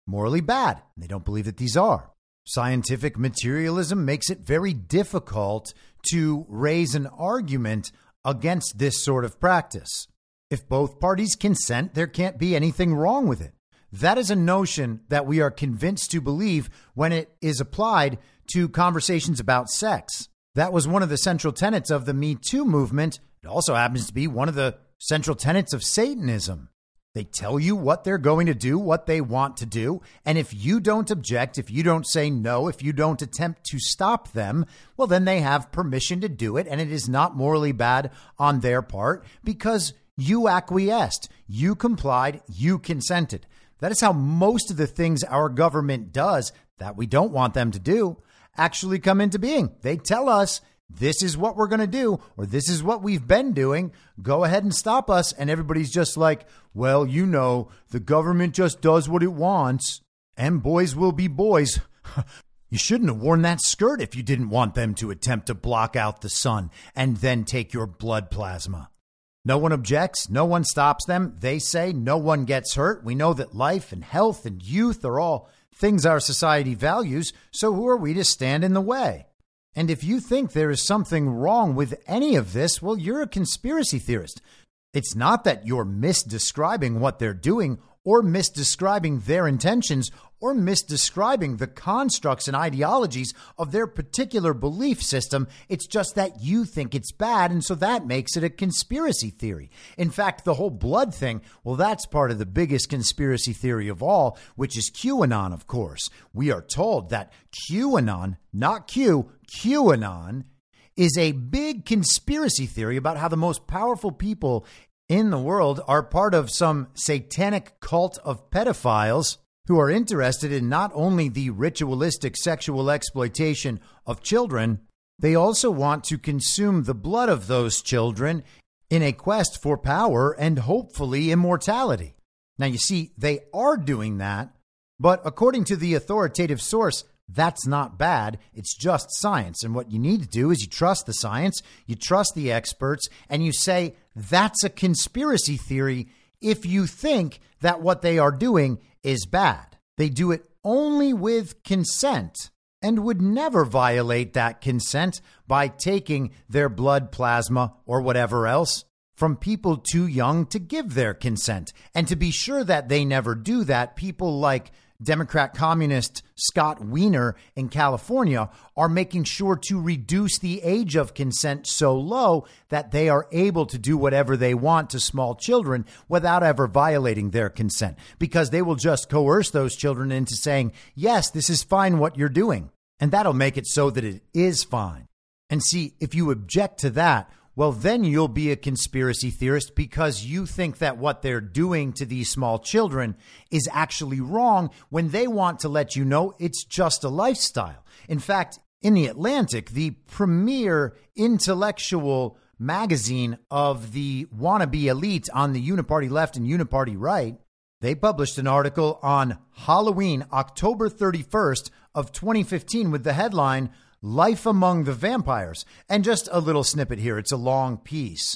morally bad. They don't believe that these are. Scientific materialism makes it very difficult to raise an argument against this sort of practice. If both parties consent, there can't be anything wrong with it. That is a notion that we are convinced to believe when it is applied to conversations about sex. That was one of the central tenets of the Me Too movement. It also happens to be one of the central tenets of Satanism. They tell you what they're going to do, what they want to do. And if you don't object, if you don't say no, if you don't attempt to stop them, well, then they have permission to do it. And it is not morally bad on their part because you acquiesced, you complied, you consented. That is how most of the things our government does that we don't want them to do actually come into being. They tell us this is what we're going to do, or this is what we've been doing. Go ahead and stop us. And everybody's just like, well, you know, the government just does what it wants and boys will be boys. You shouldn't have worn that skirt if you didn't want them to attempt to block out the sun and then take your blood plasma. No one objects. No one stops them. They say no one gets hurt. We know that life and health and youth are all things our society values. So who are we to stand in the way? And if you think there is something wrong with any of this, well, you're a conspiracy theorist. It's not that you're misdescribing what they're doing or misdescribing their intentions or misdescribing the constructs and ideologies of their particular belief system. It's just that you think it's bad, and so that makes it a conspiracy theory. In fact, the whole blood thing, well, that's part of the biggest conspiracy theory of all, which is QAnon, of course. We are told that QAnon, not Q, QAnon, is a big conspiracy theory about how the most powerful people in the world are part of some satanic cult of pedophiles who are interested in not only the ritualistic sexual exploitation of children, they also want to consume the blood of those children in a quest for power and hopefully immortality. Now, you see, they are doing that, but according to the authoritative source, that's not bad. It's just science. And what you need to do is you trust the science, you trust the experts, and you say that's a conspiracy theory if you think that what they are doing is bad. They do it only with consent and would never violate that consent by taking their blood plasma or whatever else from people too young to give their consent. And to be sure that they never do that, people like Democrat communist Scott Wiener in California are making sure to reduce the age of consent so low that they are able to do whatever they want to small children without ever violating their consent, because they will just coerce those children into saying, yes, this is fine what you're doing. And that'll make it so that it is fine. And see, if you object to that, well, then you'll be a conspiracy theorist because you think that what they're doing to these small children is actually wrong when they want to let you know it's just a lifestyle. In fact, in The Atlantic, the premier intellectual magazine of the wannabe elite on the uniparty left and uniparty right, they published an article on Halloween, October 31st of 2015 with the headline, Life Among the Vampires. And just a little snippet here. It's a long piece.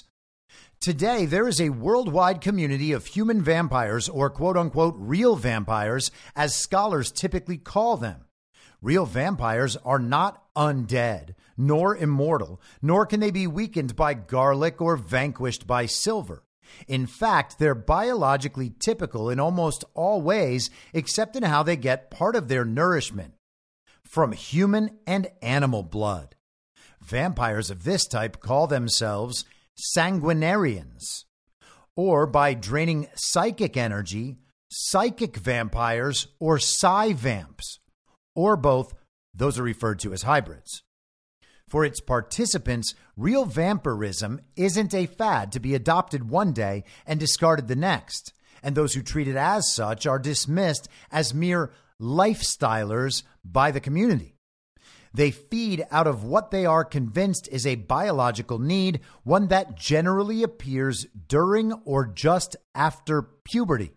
Today, there is a worldwide community of human vampires, or quote unquote real vampires, as scholars typically call them. Real vampires are not undead, nor immortal, nor can they be weakened by garlic or vanquished by silver. In fact, they're biologically typical in almost all ways, except in how they get part of their nourishment from human and animal blood. Vampires of this type call themselves sanguinarians, or by draining psychic energy, psychic vampires or psi-vamps, or both. Those are referred to as hybrids. For its participants, real vampirism isn't a fad to be adopted one day and discarded the next, and those who treat it as such are dismissed as mere lifestylers by the community. They feed out of what they are convinced is a biological need, one that generally appears during or just after puberty.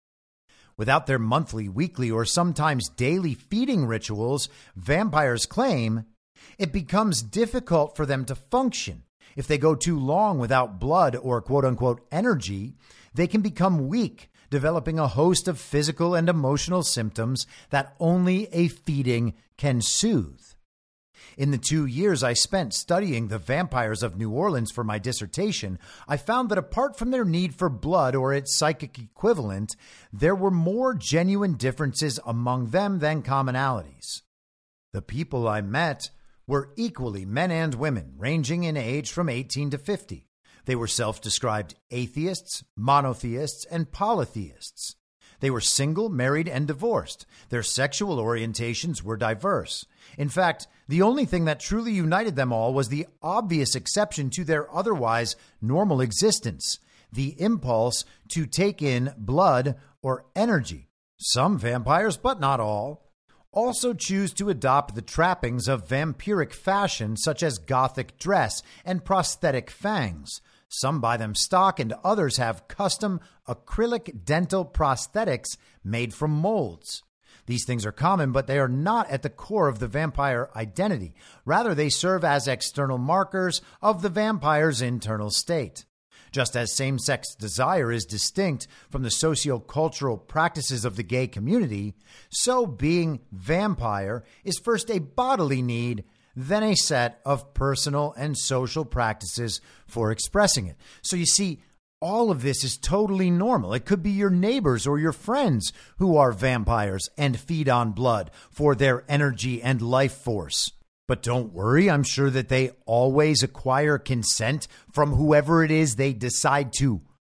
Without their monthly, weekly, or sometimes daily feeding rituals, vampires claim it becomes difficult for them to function. If they go too long without blood or quote unquote energy, they can become weak, developing a host of physical and emotional symptoms that only a feeding can soothe. In the 2 years I spent studying the vampires of New Orleans for my dissertation, I found that apart from their need for blood or its psychic equivalent, there were more genuine differences among them than commonalities. The people I met were equally men and women, ranging in age from 18 to 50. They were self-described atheists, monotheists, and polytheists. They were single, married, and divorced. Their sexual orientations were diverse. In fact, the only thing that truly united them all was the obvious exception to their otherwise normal existence, the impulse to take in blood or energy. Some vampires, but not all, also choose to adopt the trappings of vampiric fashion, such as gothic dress and prosthetic fangs. Some buy them stock, and others have custom acrylic dental prosthetics made from molds. These things are common, but they are not at the core of the vampire identity. Rather, they serve as external markers of the vampire's internal state. Just as same-sex desire is distinct from the socio-cultural practices of the gay community, so being vampire is first a bodily need, then a set of personal and social practices for expressing it. So you see, all of this is totally normal. It could be your neighbors or your friends who are vampires and feed on blood for their energy and life force. But don't worry, I'm sure that they always acquire consent from whoever it is they decide to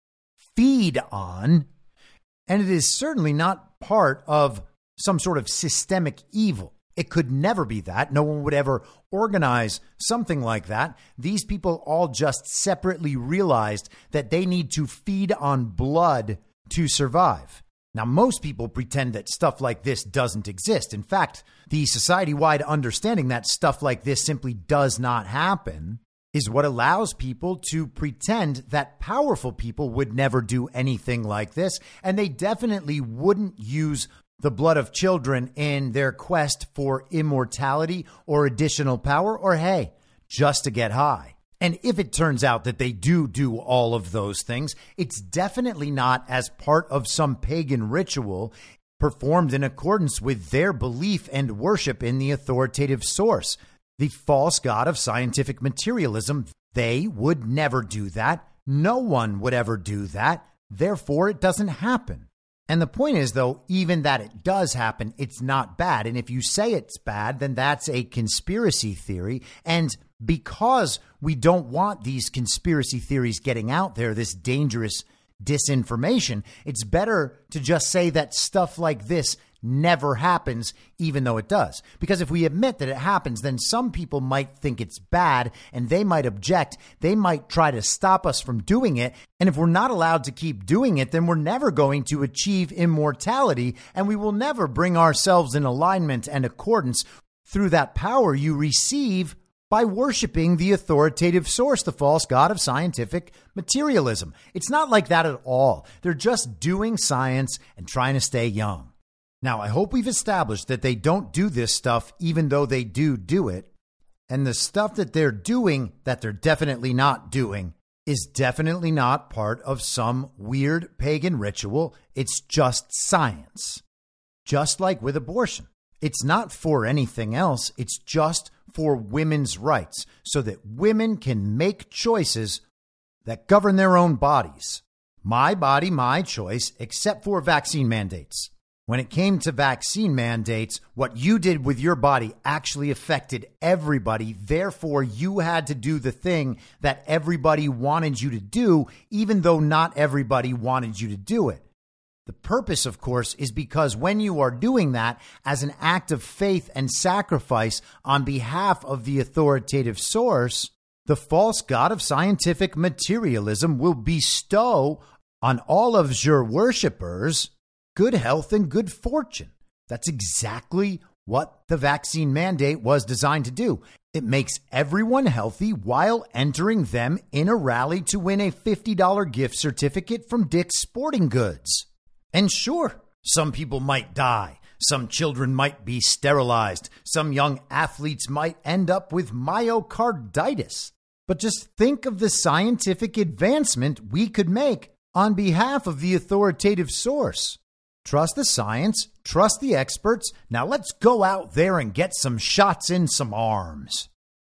feed on. And it is certainly not part of some sort of systemic evil. It could never be that. No one would ever organize something like that. These people all just separately realized that they need to feed on blood to survive. Now, most people pretend that stuff like this doesn't exist. In fact, the society-wide understanding that stuff like this simply does not happen is what allows people to pretend that powerful people would never do anything like this, and they definitely wouldn't use the blood of children in their quest for immortality or additional power, or hey, just to get high. And if it turns out that they do all of those things, it's definitely not as part of some pagan ritual performed in accordance with their belief and worship in the authoritative source, the false god of scientific materialism. They would never do that. No one would ever do that. Therefore, it doesn't happen. And the point is, though, even that it does happen, it's not bad. And if you say it's bad, then that's a conspiracy theory. And because we don't want these conspiracy theories getting out there, this dangerous disinformation, it's better to just say that stuff like this never happens, even though it does. Because if we admit that it happens, then some people might think it's bad and they might object. They might try to stop us from doing it. And if we're not allowed to keep doing it, then we're never going to achieve immortality, and we will never bring ourselves in alignment and accordance through that power you receive by worshiping the authoritative source, the false god of scientific materialism. It's not like that at all. They're just doing science and trying to stay young. Now, I hope we've established that they don't do this stuff, even though they do it. And the stuff that they're doing, that they're definitely not doing, is definitely not part of some weird pagan ritual. It's just science. Just like with abortion. It's not for anything else. It's just for women's rights, so that women can make choices that govern their own bodies. My body, my choice, except for vaccine mandates. When it came to vaccine mandates, what you did with your body actually affected everybody. Therefore, you had to do the thing that everybody wanted you to do, even though not everybody wanted you to do it. The purpose, of course, is because when you are doing that as an act of faith and sacrifice on behalf of the authoritative source, the false god of scientific materialism will bestow on all of your worshipers good health and good fortune. That's exactly what the vaccine mandate was designed to do. It makes everyone healthy while entering them in a rally to win a $50 gift certificate from Dick's Sporting Goods. And sure, some people might die. Some children might be sterilized. Some young athletes might end up with myocarditis. But just think of the scientific advancement we could make on behalf of the authoritative source. Trust the science, trust the experts. Now let's go out there and get some shots in some arms.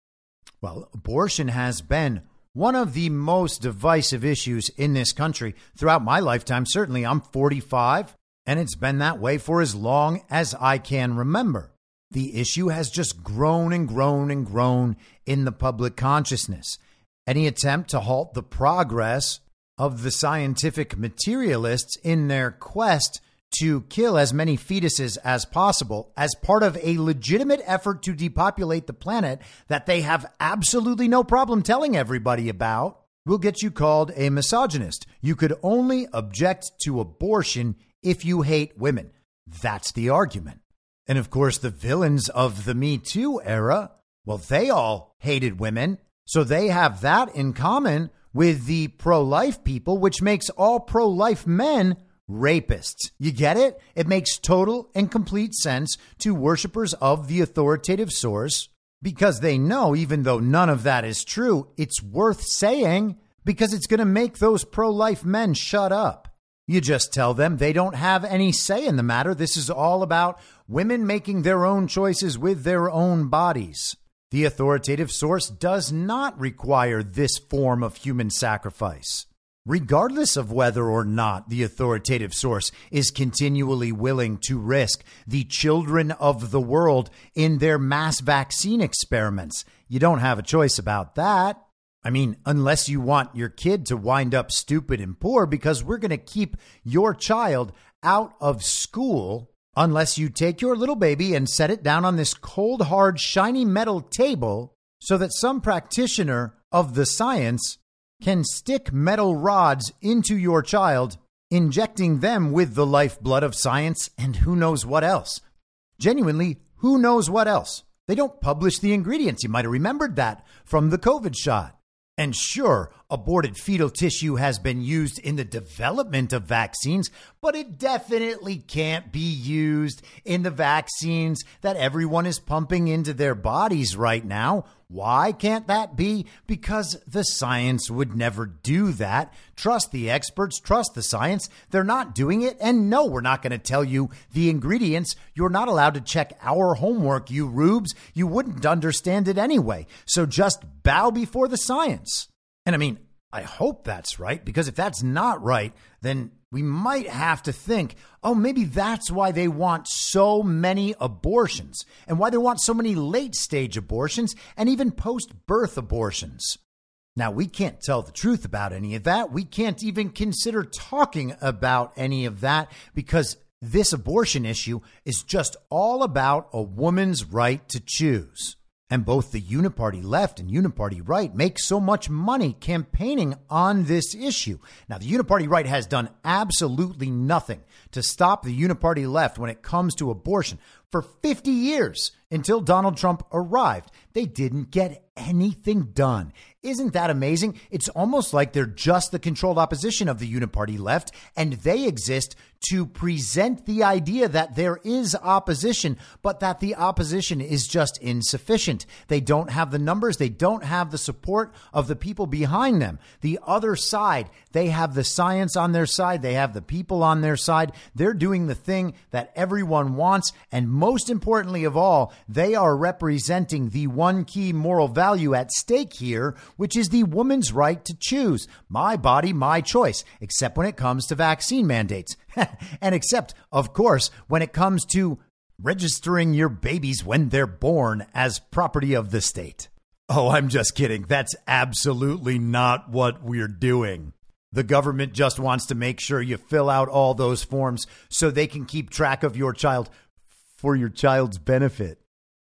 Well, abortion has been one of the most divisive issues in this country throughout my lifetime. Certainly, I'm 45, and it's been that way for as long as I can remember. The issue has just grown and grown and grown in the public consciousness. Any attempt to halt the progress of the scientific materialists in their quest to kill as many fetuses as possible as part of a legitimate effort to depopulate the planet that they have absolutely no problem telling everybody about will get you called a misogynist. You could only object to abortion if you hate women. That's the argument. And of course, the villains of the Me Too era, well, they all hated women. So they have that in common with the pro-life people, which makes all pro-life men rapists. You get it? It makes total and complete sense to worshipers of the authoritative source because they know, even though none of that is true, it's worth saying because it's going to make those pro-life men shut up. You just tell them they don't have any say in the matter. This is all about women making their own choices with their own bodies. The authoritative source does not require this form of human sacrifice. Regardless of whether or not the authoritative source is continually willing to risk the children of the world in their mass vaccine experiments, you don't have a choice about that. I mean, unless you want your kid to wind up stupid and poor because we're going to keep your child out of school unless you take your little baby and set it down on this cold, hard, shiny metal table so that some practitioner of the science can stick metal rods into your child, injecting them with the lifeblood of science and who knows what else. Genuinely, who knows what else? They don't publish the ingredients. You might have remembered that from the COVID shot. And sure, aborted fetal tissue has been used in the development of vaccines, but it definitely can't be used in the vaccines that everyone is pumping into their bodies right now. Why can't that be? Because the science would never do that. Trust the experts, trust the science. They're not doing it. And no, we're not going to tell you the ingredients. You're not allowed to check our homework, you rubes. You wouldn't understand it anyway. So just bow before the science. And I mean, I hope that's right, because if that's not right, then we might have to think, oh, maybe that's why they want so many abortions and why they want so many late stage abortions and even post-birth abortions. Now, we can't tell the truth about any of that. We can't even consider talking about any of that because this abortion issue is just all about a woman's right to choose. And both the uniparty left and uniparty right make so much money campaigning on this issue. Now, the uniparty right has done absolutely nothing to stop the uniparty left when it comes to abortion. For 50 years, until Donald Trump arrived, they didn't get anything done. Isn't that amazing? It's almost like they're just the controlled opposition of the uniparty left, and they exist to present the idea that there is opposition, but that the opposition is just insufficient. They don't have the numbers. They don't have the support of the people behind them. The other side, they have the science on their side. They have the people on their side. They're doing the thing that everyone wants. And most importantly of all, they are representing the one key moral value at stake here, which is the woman's right to choose. My body, my choice, except when it comes to vaccine mandates. And except, of course, when it comes to registering your babies when they're born as property of the state. Oh, I'm just kidding. That's absolutely not what we're doing. The government just wants to make sure you fill out all those forms so they can keep track of your child for your child's benefit.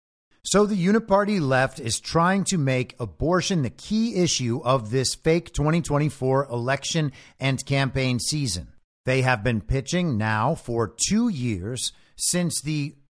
So the uniparty left is trying to make abortion the key issue of this fake 2024 election and campaign season. They have been pitching now for 2 years since the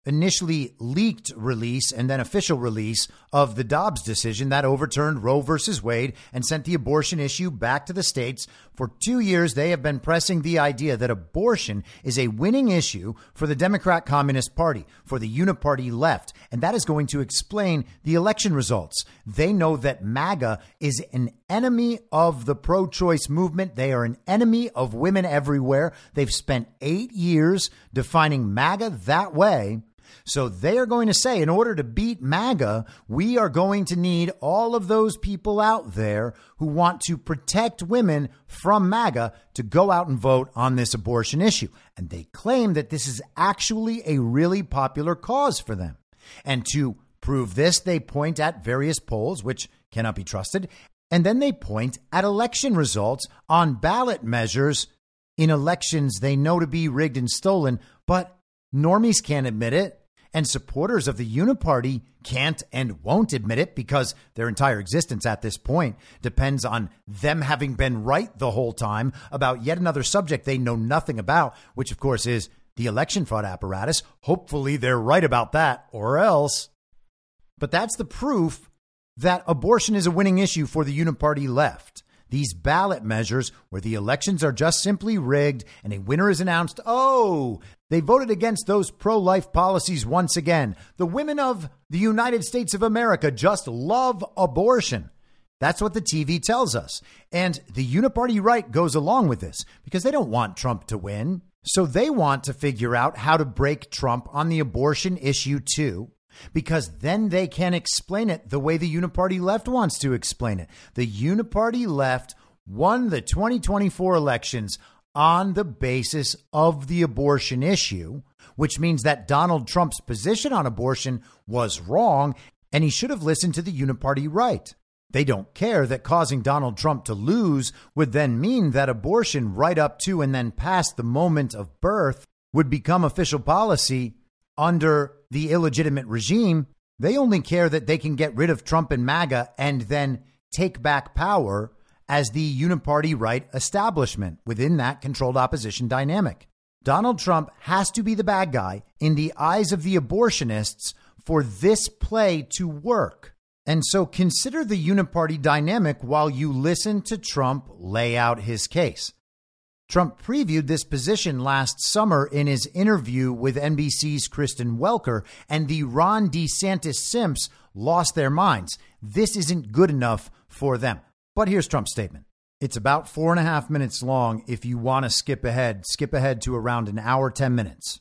initially leaked release and then official release of the Dobbs decision that overturned Roe versus Wade and sent the abortion issue back to the states. For 2 years, they have been pressing the idea that abortion is a winning issue for the Democrat Communist Party, for the uniparty left, and that is going to explain the election results. They know that MAGA is an enemy of the pro-choice movement. They are an enemy of women everywhere. They've spent 8 years defining MAGA that way. So they are going to say, in order to beat MAGA, we are going to need all of those people out there who want to protect women from MAGA to go out and vote on this abortion issue. And they claim that this is actually a really popular cause for them. And to prove this, they point at various polls, which cannot be trusted. And then they point at election results on ballot measures in elections they know to be rigged and stolen, but normies can't admit it. And supporters of the uniparty can't and won't admit it because their entire existence at this point depends on them having been right the whole time about yet another subject they know nothing about, which, of course, is the election fraud apparatus. Hopefully they're right about that, or else. But that's the proof that abortion is a winning issue for the uniparty left. These ballot measures where the elections are just simply rigged and a winner is announced. Oh, they voted against those pro-life policies once again. The women of the United States of America just love abortion. That's what the TV tells us. And the uniparty right goes along with this because they don't want Trump to win. So they want to figure out how to break Trump on the abortion issue too, because then they can explain it the way the uniparty left wants to explain it. The uniparty left won the 2024 elections on the basis of the abortion issue, which means that Donald Trump's position on abortion was wrong, and he should have listened to the uniparty right. They don't care that causing Donald Trump to lose would then mean that abortion right up to and then past the moment of birth would become official policy under the illegitimate regime. They only care that they can get rid of Trump and MAGA and then take back power as the uniparty right establishment within that controlled opposition dynamic. Donald Trump has to be the bad guy in the eyes of the abortionists for this play to work. And so consider the uniparty dynamic while you listen to Trump lay out his case. Trump previewed this position last summer in his interview with NBC's Kristen Welker, and the Ron DeSantis simps lost their minds. This isn't good enough for them. But here's Trump's statement. It's about 4.5 minutes long. If you want to skip ahead to around an hour, 10 minutes.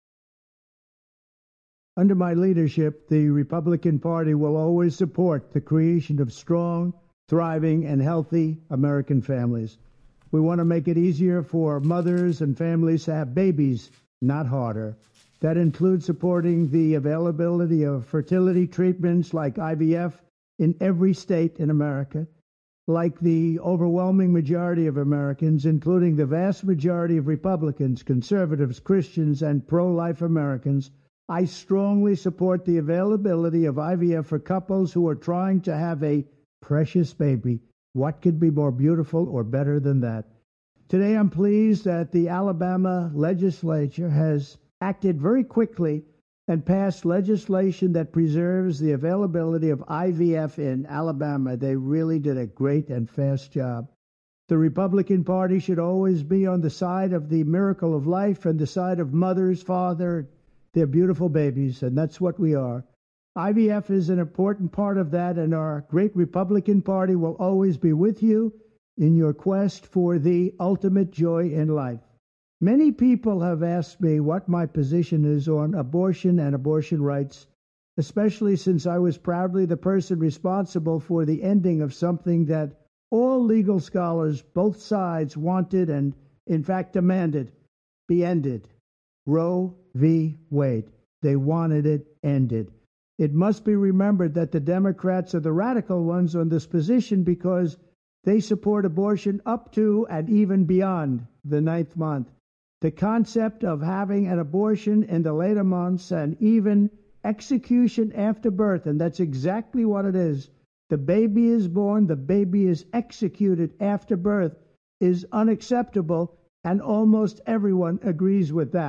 Under my leadership, the Republican Party will always support the creation of strong, thriving, and healthy American families. We want to make it easier for mothers and families to have babies, not harder. That includes supporting the availability of fertility treatments like IVF in every state in America. Like the overwhelming majority of Americans, including the vast majority of Republicans, conservatives, Christians, and pro-life Americans, I strongly support the availability of IVF for couples who are trying to have a precious baby. What could be more beautiful or better than that? Today, I'm pleased that the Alabama legislature has acted very quickly and passed legislation that preserves the availability of IVF in Alabama. They really did a great and fast job. The Republican Party should always be on the side of the miracle of life and the side of mothers, father, their beautiful babies, and that's what we are. IVF is an important part of that, and our great Republican Party will always be with you in your quest for the ultimate joy in life. Many people have asked me what my position is on abortion and abortion rights, especially since I was proudly the person responsible for the ending of something that all legal scholars, both sides, wanted and, in fact, demanded be ended. Roe v. Wade. They wanted it ended. It must be remembered that the Democrats are the radical ones on this position because they support abortion up to and even beyond the 9th month. The concept of having an abortion in the later months and even execution after birth, and that's exactly what it is. The baby is born, the baby is executed after birth, is unacceptable, and almost everyone agrees with that.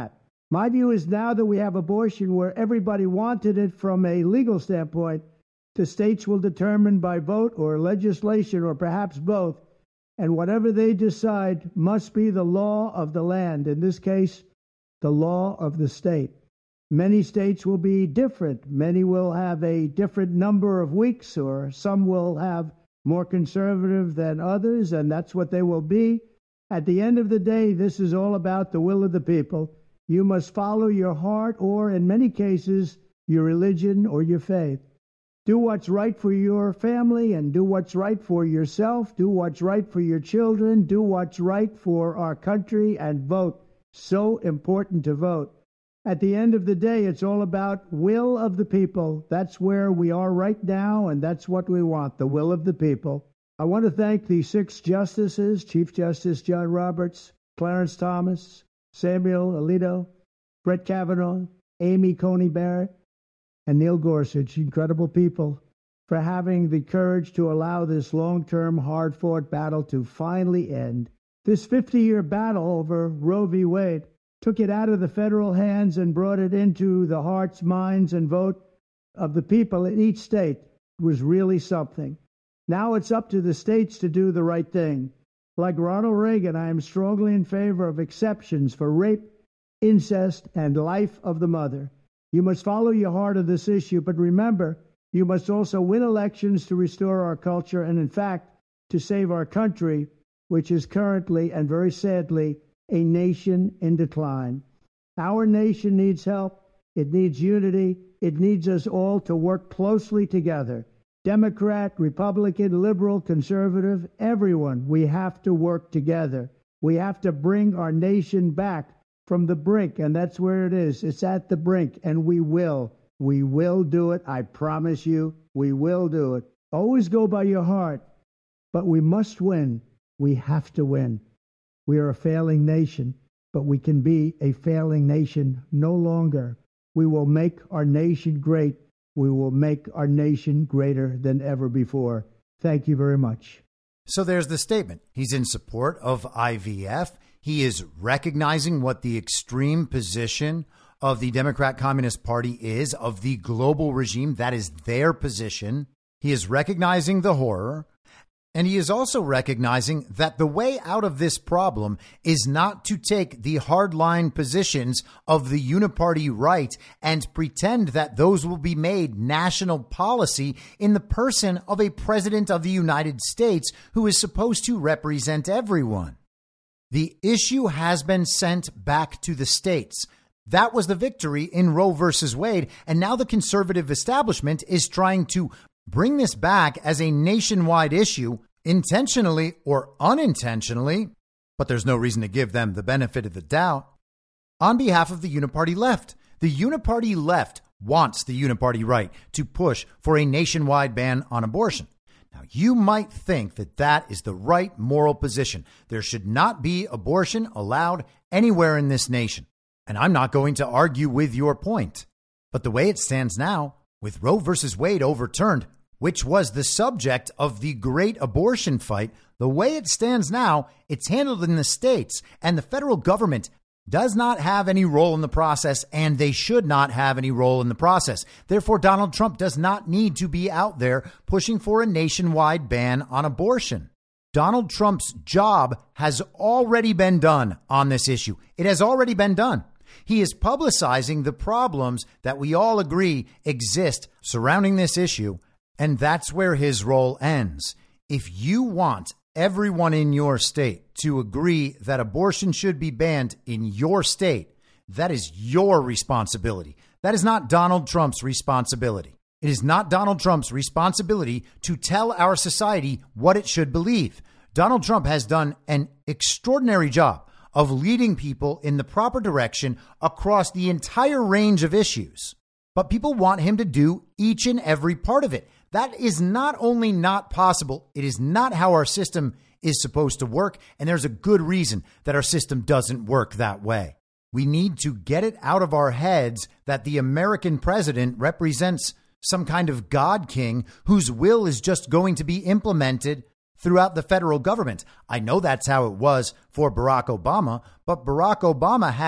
My view is now that we have abortion where everybody wanted it from a legal standpoint, the states will determine by vote or legislation or perhaps both, and whatever they decide must be the law of the land, in this case, the law of the state. Many states will be different. Many will have a different number of weeks, or some will have more conservative than others, and that's what they will be. At the end of the day, this is all about the will of the people. You must follow your heart or, in many cases, your religion or your faith. Do what's right for your family and do what's right for yourself. Do what's right for your children. Do what's right for our country and vote. So important to vote. At the end of the day, it's all about will of the people. That's where we are right now, and that's what we want, the will of the people. I want to thank the 6 justices, Chief Justice John Roberts, Clarence Thomas, Samuel Alito, Brett Kavanaugh, Amy Coney Barrett, and Neil Gorsuch, incredible people, for having the courage to allow this long-term, hard-fought battle to finally end. This 50-year battle over Roe v. Wade took it out of the federal hands and brought it into the hearts, minds, and vote of the people in each state. It was really something. Now it's up to the states to do the right thing. Like Ronald Reagan, I am strongly in favor of exceptions for rape, incest, and life of the mother. You must follow your heart on this issue, but remember, you must also win elections to restore our culture and, in fact, to save our country, which is currently, and very sadly, a nation in decline. Our nation needs help. It needs unity. It needs us all to work closely together. Democrat, Republican, liberal, conservative, everyone, we have to work together. We have to bring our nation back from the brink, and that's where it is. It's at the brink, and we will. We will do it. I promise you, we will do it. Always go by your heart, but we must win. We have to win. We are a failing nation, but we can be a failing nation no longer. We will make our nation great. We will make our nation greater than ever before. Thank you very much. So there's the statement. He's in support of IVF. He is recognizing what the extreme position of the Democrat Communist Party is, of the global regime. That is their position. He is recognizing the horror. And he is also recognizing that the way out of this problem is not to take the hardline positions of the uniparty right and pretend that those will be made national policy in the person of a president of the United States who is supposed to represent everyone. The issue has been sent back to the states. That was the victory in Roe versus Wade. And now the conservative establishment is trying to bring this back as a nationwide issue, intentionally or unintentionally, but there's no reason to give them the benefit of the doubt, on behalf of the uniparty left. The uniparty left wants the uniparty right to push for a nationwide ban on abortion. Now, you might think that that is the right moral position. There should not be abortion allowed anywhere in this nation. And I'm not going to argue with your point. But the way it stands now, with Roe versus Wade overturned, which was the subject of the great abortion fight, the way it stands now, it's handled in the states, and the federal government does not have any role in the process, and they should not have any role in the process. Therefore, Donald Trump does not need to be out there pushing for a nationwide ban on abortion. Donald Trump's job has already been done on this issue. It has already been done. He is publicizing the problems that we all agree exist surrounding this issue, and that's where his role ends. If you want everyone in your state to agree that abortion should be banned in your state, that is your responsibility. That is not Donald Trump's responsibility. It is not Donald Trump's responsibility to tell our society what it should believe. Donald Trump has done an extraordinary job of leading people in the proper direction across the entire range of issues. But people want him to do each and every part of it. That is not only not possible, it is not how our system is supposed to work. And there's a good reason that our system doesn't work that way. We need to get it out of our heads that the American president represents some kind of God king whose will is just going to be implemented throughout the federal government. I know that's how it was for Barack Obama, but Barack Obama had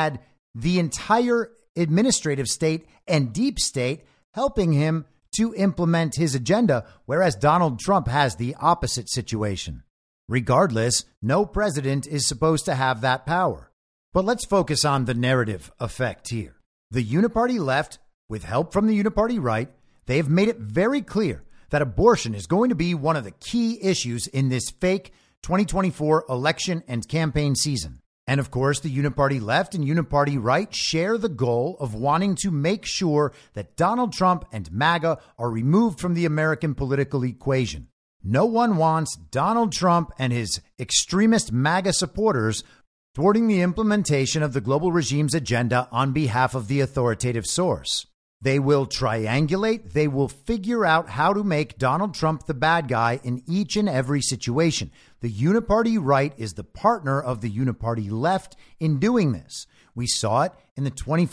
the entire administrative state and deep state helping him to implement his agenda, whereas Donald Trump has the opposite situation. Regardless, no president is supposed to have that power. But let's focus on the narrative effect here. The uniparty left, with help from the uniparty right, they have made it very clear that abortion is going to be one of the key issues in this fake 2024 election and campaign season. And of course, the uniparty left and uniparty right share the goal of wanting to make sure that Donald Trump and MAGA are removed from the American political equation. No one wants Donald Trump and his extremist MAGA supporters thwarting the implementation of the global regime's agenda on behalf of the authoritative source. They will triangulate. They will figure out how to make Donald Trump the bad guy in each and every situation. The uniparty right is the partner of the uniparty left in doing this. We saw it in the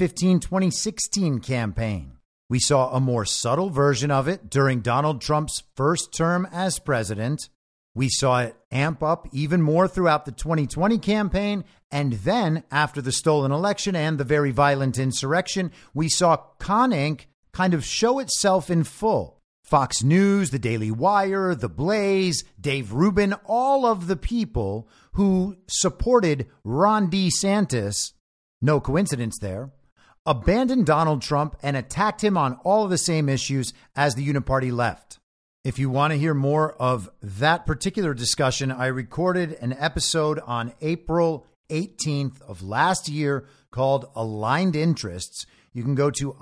2015-2016 campaign. We saw a more subtle version of it during Donald Trump's first term as president. We saw it amp up even more throughout the 2020 campaign. And then after the stolen election and the very violent insurrection, we saw Con Inc. kind of show itself in full. Fox News, The Daily Wire, The Blaze, Dave Rubin, all of the people who supported Ron DeSantis, no coincidence there, abandoned Donald Trump and attacked him on all of the same issues as the uniparty left. If you want to hear more of that particular discussion, I recorded an episode on April 18th of last year called Aligned Interests. You can go to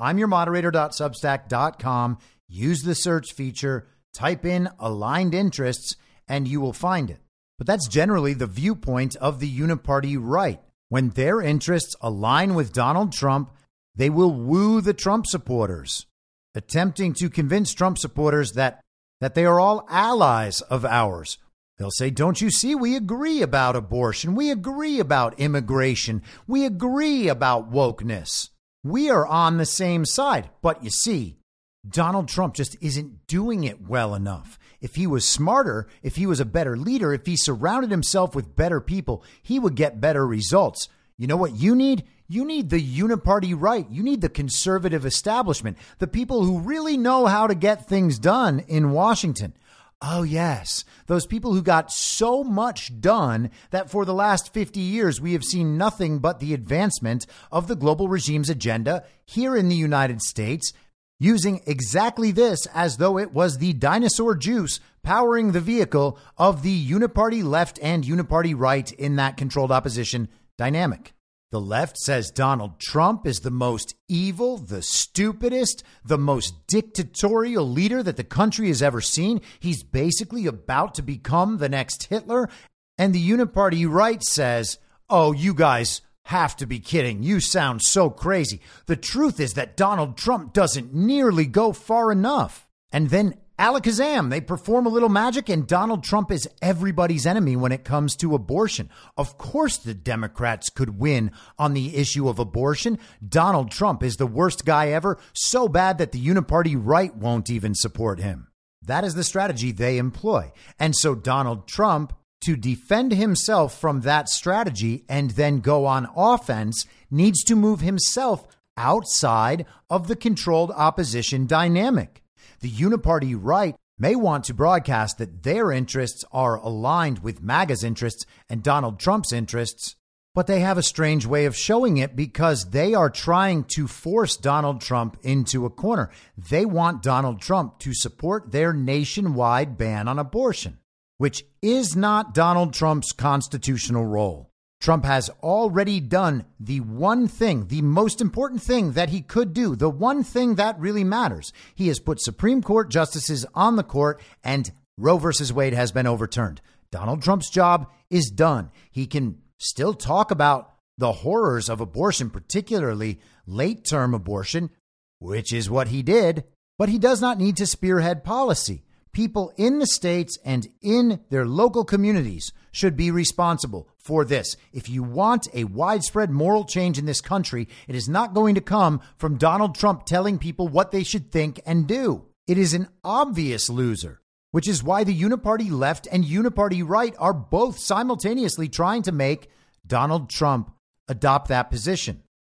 imyourmoderator.substack.com, use the search feature, type in Aligned Interests, and you will find it. But that's generally the viewpoint of the uniparty right. When their interests align with Donald Trump, they will woo the Trump supporters, attempting to convince Trump supporters that they are all allies of ours. They'll say, don't you see, we agree about abortion. We agree about immigration. We agree about wokeness. We are on the same side. But you see, Donald Trump just isn't doing it well enough. If he was smarter, if he was a better leader, if he surrounded himself with better people, he would get better results. You know what you need? You need the uniparty right. You need the conservative establishment, the people who really know how to get things done in Washington. Oh, yes, those people who got so much done that for the last 50 years, we have seen nothing but the advancement of the global regime's agenda here in the United States, using exactly this as though it was the dinosaur juice powering the vehicle of the uniparty left and uniparty right in that controlled opposition dynamic. The left says Donald Trump is the most evil, the stupidest, the most dictatorial leader that the country has ever seen. He's basically about to become the next Hitler. And the uniparty right says, oh, you guys have to be kidding. You sound so crazy. The truth is that Donald Trump doesn't nearly go far enough. And then alakazam, they perform a little magic and Donald Trump is everybody's enemy when it comes to abortion. Of course, the Democrats could win on the issue of abortion. Donald Trump is the worst guy ever, so bad that the uniparty right won't even support him. That is the strategy they employ. And so Donald Trump, to defend himself from that strategy and then go on offense, needs to move himself outside of the controlled opposition dynamic. The uniparty right may want to broadcast that their interests are aligned with MAGA's interests and Donald Trump's interests, but they have a strange way of showing it because they are trying to force Donald Trump into a corner. They want Donald Trump to support their nationwide ban on abortion, which is not Donald Trump's constitutional role. Trump has already done the one thing, the most important thing that he could do, the one thing that really matters. He has put Supreme Court justices on the court and Roe versus Wade has been overturned. Donald Trump's job is done. He can still talk about the horrors of abortion, particularly late-term abortion, which is what he did, but he does not need to spearhead policy. People in the states and in their local communities should be responsible for this. If you want a widespread moral change in this country, it is not going to come from Donald Trump telling people what they should think and do. It is an obvious loser, which is why the uniparty left and uniparty right are both simultaneously trying to make Donald Trump adopt that position.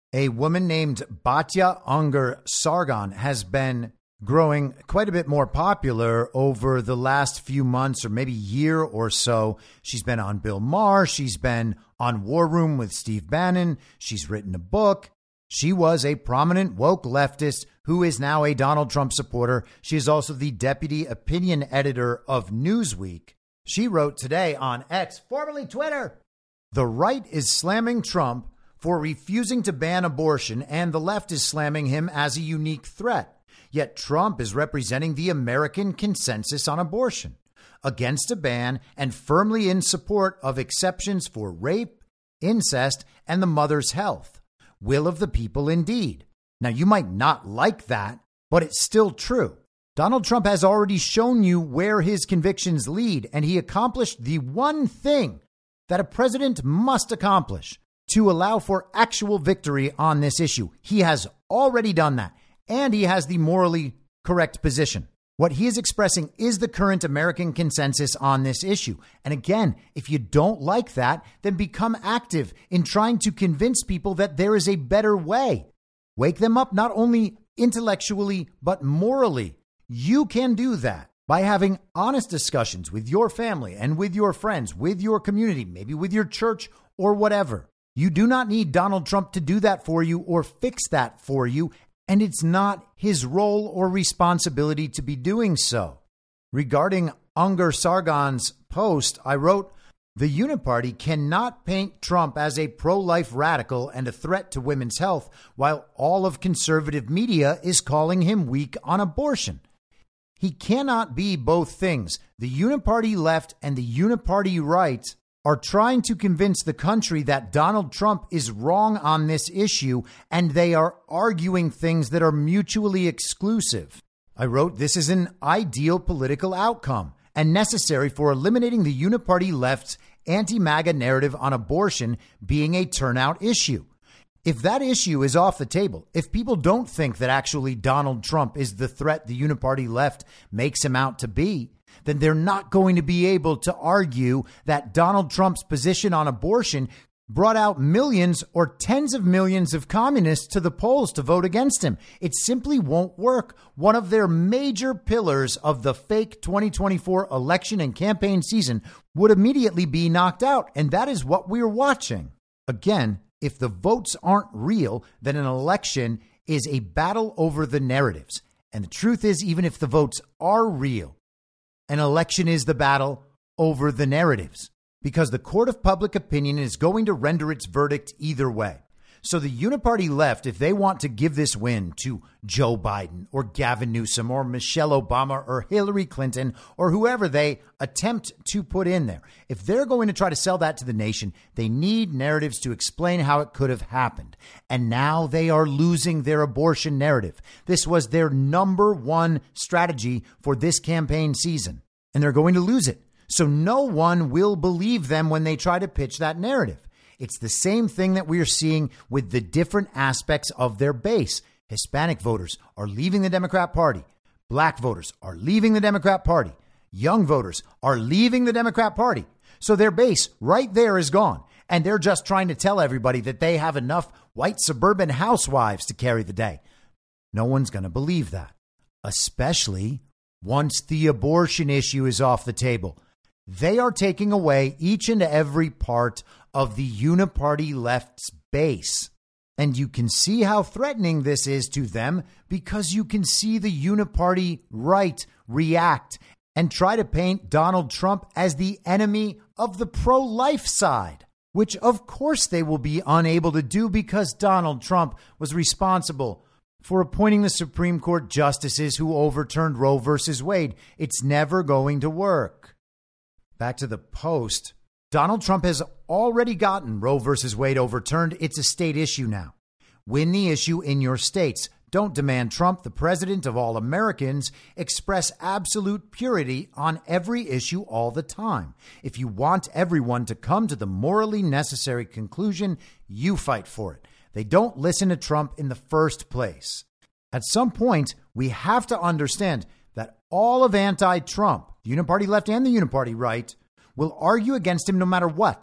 A woman named Batya Ungar-Sargon has been growing quite a bit more popular over the last few months or maybe year or so. She's been on Bill Maher. She's been on War Room with Steve Bannon. She's written a book. She was a prominent woke leftist who is now a Donald Trump supporter. She is also the deputy opinion editor of Newsweek. She wrote today on X, formerly Twitter, "The right is slamming Trump for refusing to ban abortion, and the left is slamming him as a unique threat. Yet Trump is representing the American consensus on abortion, against a ban and firmly in support of exceptions for rape, incest, and the mother's health. Will of the people indeed." Now, you might not like that, but it's still true. Donald Trump has already shown you where his convictions lead, and he accomplished the one thing that a president must accomplish to allow for actual victory on this issue. He has already done that. And he has the morally correct position. What he is expressing is the current American consensus on this issue. And again, if you don't like that, then become active in trying to convince people that there is a better way. Wake them up not only intellectually, but morally. You can do that by having honest discussions with your family and with your friends, with your community, maybe with your church or whatever. You do not need Donald Trump to do that for you or fix that for you. And it's not his role or responsibility to be doing so. Regarding Ungar-Sargon's post, I wrote, "The Uniparty cannot paint Trump as a pro-life radical and a threat to women's health, while all of conservative media is calling him weak on abortion. He cannot be both things. The Uniparty left and the Uniparty right are trying to convince the country that Donald Trump is wrong on this issue, and they are arguing things that are mutually exclusive." I wrote, "This is an ideal political outcome and necessary for eliminating the Uniparty left's anti-MAGA narrative on abortion being a turnout issue. If that issue is off the table, if people don't think that actually Donald Trump is the threat the Uniparty left makes him out to be, then they're not going to be able to argue that Donald Trump's position on abortion brought out millions or tens of millions of communists to the polls to vote against him. It simply won't work. One of their major pillars of the fake 2024 election and campaign season would immediately be knocked out. And that is what we're watching. Again, if the votes aren't real, then an election is a battle over the narratives. And the truth is, even if the votes are real, an election is the battle over the narratives, because the court of public opinion is going to render its verdict either way. So the Uniparty left, if they want to give this win to Joe Biden or Gavin Newsom or Michelle Obama or Hillary Clinton or whoever they attempt to put in there, if they're going to try to sell that to the nation, they need narratives to explain how it could have happened. And now they are losing their abortion narrative. This was their number one strategy for this campaign season, and they're going to lose it. So no one will believe them when they try to pitch that narrative. It's the same thing that we are seeing with the different aspects of their base. Hispanic voters are leaving the Democrat Party. Black voters are leaving the Democrat Party. Young voters are leaving the Democrat Party. So their base right there is gone. And they're just trying to tell everybody that they have enough white suburban housewives to carry the day. No one's going to believe that, especially once the abortion issue is off the table. They are taking away each and every part of the Uniparty left's base. And you can see how threatening this is to them, because you can see the Uniparty right react and try to paint Donald Trump as the enemy of the pro-life side, which of course they will be unable to do, because Donald Trump was responsible for appointing the Supreme Court justices who overturned Roe versus Wade. It's never going to work. Back to the Post. Donald Trump has already gotten Roe versus Wade overturned. It's a state issue now. Win the issue in your states. Don't demand Trump, the president of all Americans, express absolute purity on every issue all the time. If you want everyone to come to the morally necessary conclusion, you fight for it. They don't listen to Trump in the first place. At some point, we have to understand that all of anti-Trump, the Uniparty left and the Uniparty right, will argue against him no matter what.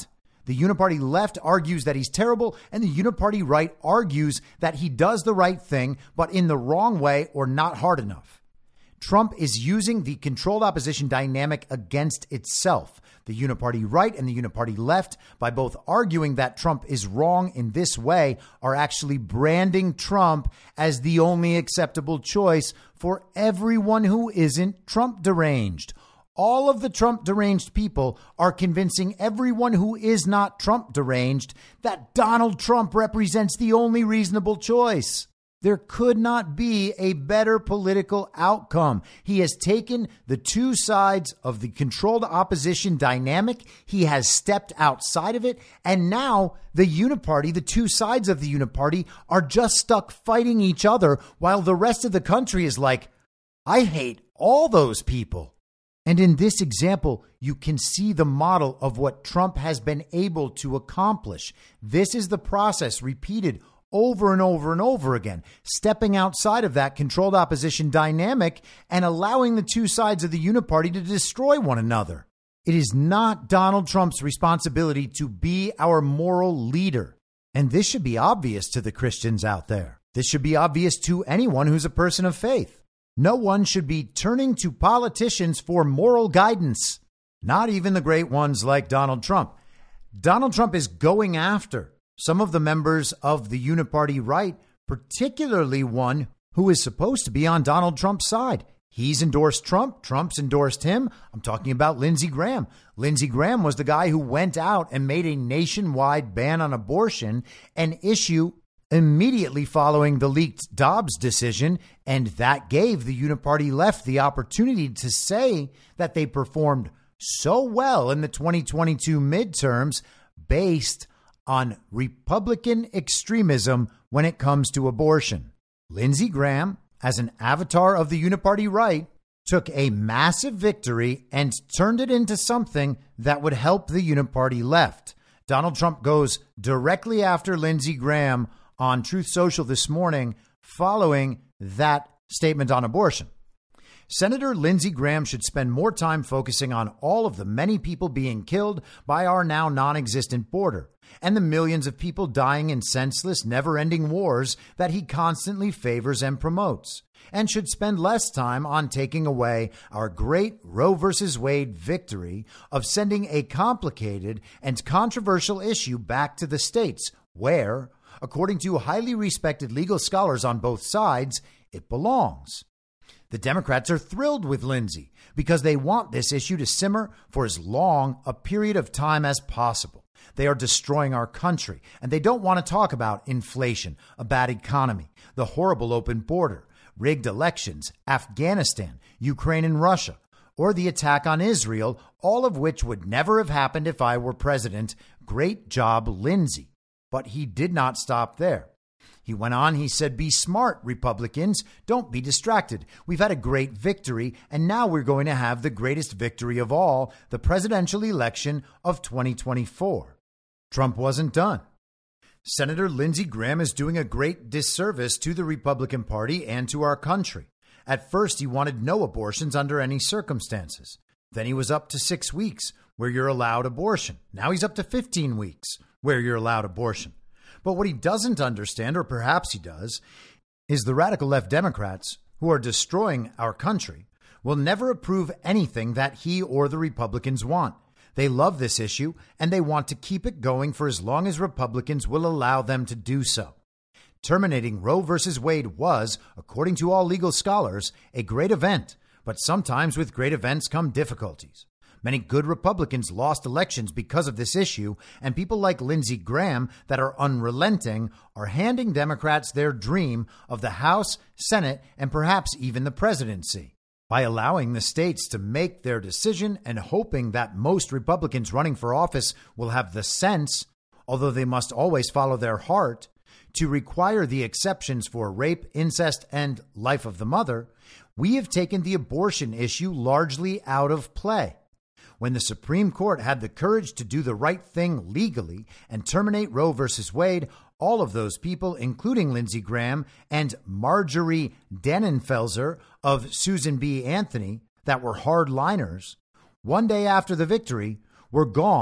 The uniparty left argues that he's terrible, and the uniparty right argues that he does the right thing, but in the wrong way or not hard enough. Trump is using the controlled opposition dynamic against itself. The uniparty right and the uniparty left, by both arguing that Trump is wrong in this way, are actually branding Trump as the only acceptable choice for everyone who isn't Trump deranged. All of the Trump deranged people are convincing everyone who is not Trump deranged that Donald Trump represents the only reasonable choice. There could not be a better political outcome. He has taken the two sides of the controlled opposition dynamic. He has stepped outside of it. And now the uniparty, the two sides of the uniparty, are just stuck fighting each other while the rest of the country is like, I hate all those people. And in this example, you can see the model of what Trump has been able to accomplish. This is the process repeated over and over and over again, stepping outside of that controlled opposition dynamic and allowing the two sides of the uniparty to destroy one another. It is not Donald Trump's responsibility to be our moral leader. And this should be obvious to the Christians out there. This should be obvious to anyone who's a person of faith. No one should be turning to politicians for moral guidance, not even the great ones like Donald Trump. Donald Trump is going after some of the members of the uniparty right, particularly one who is supposed to be on Donald Trump's side. He's endorsed Trump. Trump's endorsed him. I'm talking about Lindsey Graham. Lindsey Graham was the guy who went out and made a nationwide ban on abortion, an issue immediately following the leaked Dobbs decision. And that gave the uniparty left the opportunity to say that they performed so well in the 2022 midterms based on Republican extremism when it comes to abortion. Lindsey Graham, as an avatar of the uniparty right, took a massive victory and turned it into something that would help the uniparty left. Donald Trump goes directly after Lindsey Graham on Truth Social this morning following that statement on abortion. Senator Lindsey Graham should spend more time focusing on all of the many people being killed by our now non-existent border and the millions of people dying in senseless, never-ending wars that he constantly favors and promotes, and should spend less time on taking away our great Roe versus Wade victory of sending a complicated and controversial issue back to the states where, according to highly respected legal scholars on both sides, it belongs. The Democrats are thrilled with Lindsey because they want this issue to simmer for as long a period of time as possible. They are destroying our country, and they don't want to talk about inflation, a bad economy, the horrible open border, rigged elections, Afghanistan, Ukraine and Russia, or the attack on Israel, all of which would never have happened if I were president. Great job, Lindsey. But he did not stop there. He went on, he said, be smart, Republicans. Don't be distracted. We've had a great victory, and now we're going to have the greatest victory of all, the presidential election of 2024. Trump wasn't done. Senator Lindsey Graham is doing a great disservice to the Republican Party and to our country. At first, he wanted no abortions under any circumstances. Then he was up to 6 weeks, where you're allowed abortion. Now he's up to 15 weeks, where you're allowed abortion. But what he doesn't understand, or perhaps he does, is the radical left Democrats, who are destroying our country, will never approve anything that he or the Republicans want. They love this issue, and they want to keep it going for as long as Republicans will allow them to do so. Terminating Roe versus Wade was, according to all legal scholars, a great event, but sometimes with great events come difficulties. Many good Republicans lost elections because of this issue, and people like Lindsey Graham that are unrelenting are handing Democrats their dream of the House, Senate, and perhaps even the presidency. By allowing the states to make their decision and hoping that most Republicans running for office will have the sense, although they must always follow their heart, to require the exceptions for rape, incest, and life of the mother, we have taken the abortion issue largely out of play. When the Supreme Court had the courage to do the right thing legally and terminate Roe versus Wade, all of those people, including Lindsey Graham and Marjorie Dannenfelser of Susan B. Anthony, that were hardliners, one day after the victory, were gone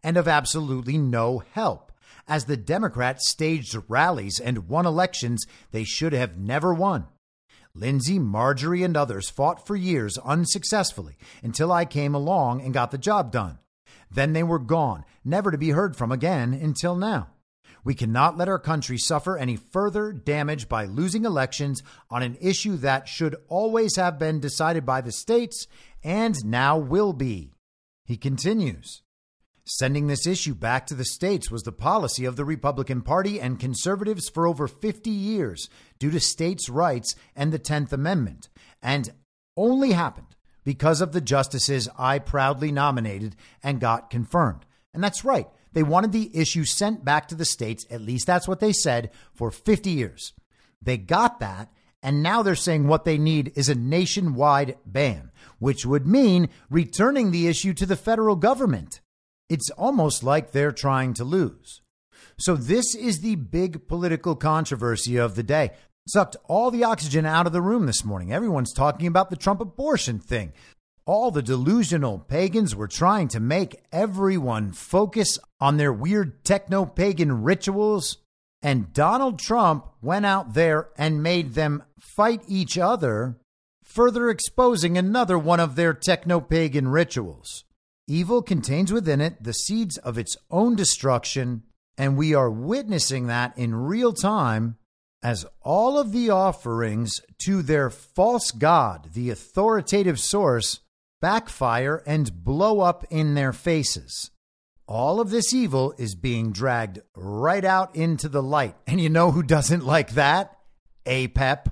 and of absolutely no help, as the Democrats staged rallies and won elections they should have never won. Lindsay, Marjorie, and others fought for years unsuccessfully until I came along and got the job done. Then they were gone, never to be heard from again until now. We cannot let our country suffer any further damage by losing elections on an issue that should always have been decided by the states and now will be. He continues. Sending this issue back to the states was the policy of the Republican Party and conservatives for over 50 years due to states' rights and the 10th Amendment, and only happened because of the justices I proudly nominated and got confirmed. And that's right. They wanted the issue sent back to the states, at least that's what they said, for 50 years. They got that, and now they're saying what they need is a nationwide ban, which would mean returning the issue to the federal government. It's almost like they're trying to lose. So this is the big political controversy of the day. Sucked all the oxygen out of the room this morning. Everyone's talking about the Trump abortion thing. All the delusional pagans were trying to make everyone focus on their weird techno-pagan rituals. And Donald Trump went out there and made them fight each other, further exposing another one of their techno-pagan rituals. Evil contains within it the seeds of its own destruction, and we are witnessing that in real time as all of the offerings to their false god, the authoritative source, backfire and blow up in their faces. All of this evil is being dragged right out into the light. And you know who doesn't like that? APEP.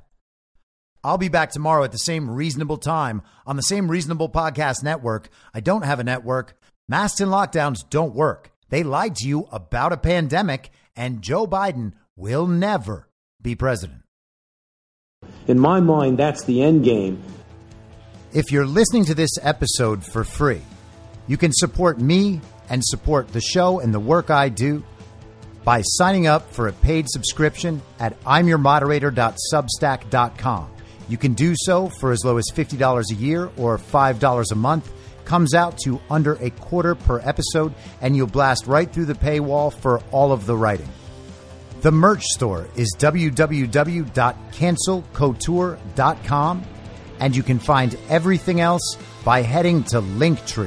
I'll be back tomorrow at the same reasonable time on the same reasonable podcast network. I don't have a network. Masks and lockdowns don't work. They lied to you about a pandemic, and Joe Biden will never be president. In my mind, that's the end game. If you're listening to this episode for free, you can support me and support the show and the work I do by signing up for a paid subscription at imyourmoderator.substack.com. You can do so for as low as $50 a year or $5 a month. Comes out to under $0.25 per episode, and you'll blast right through the paywall for all of the writing. The merch store is www.cancelcouture.com, and you can find everything else by heading to Linktree.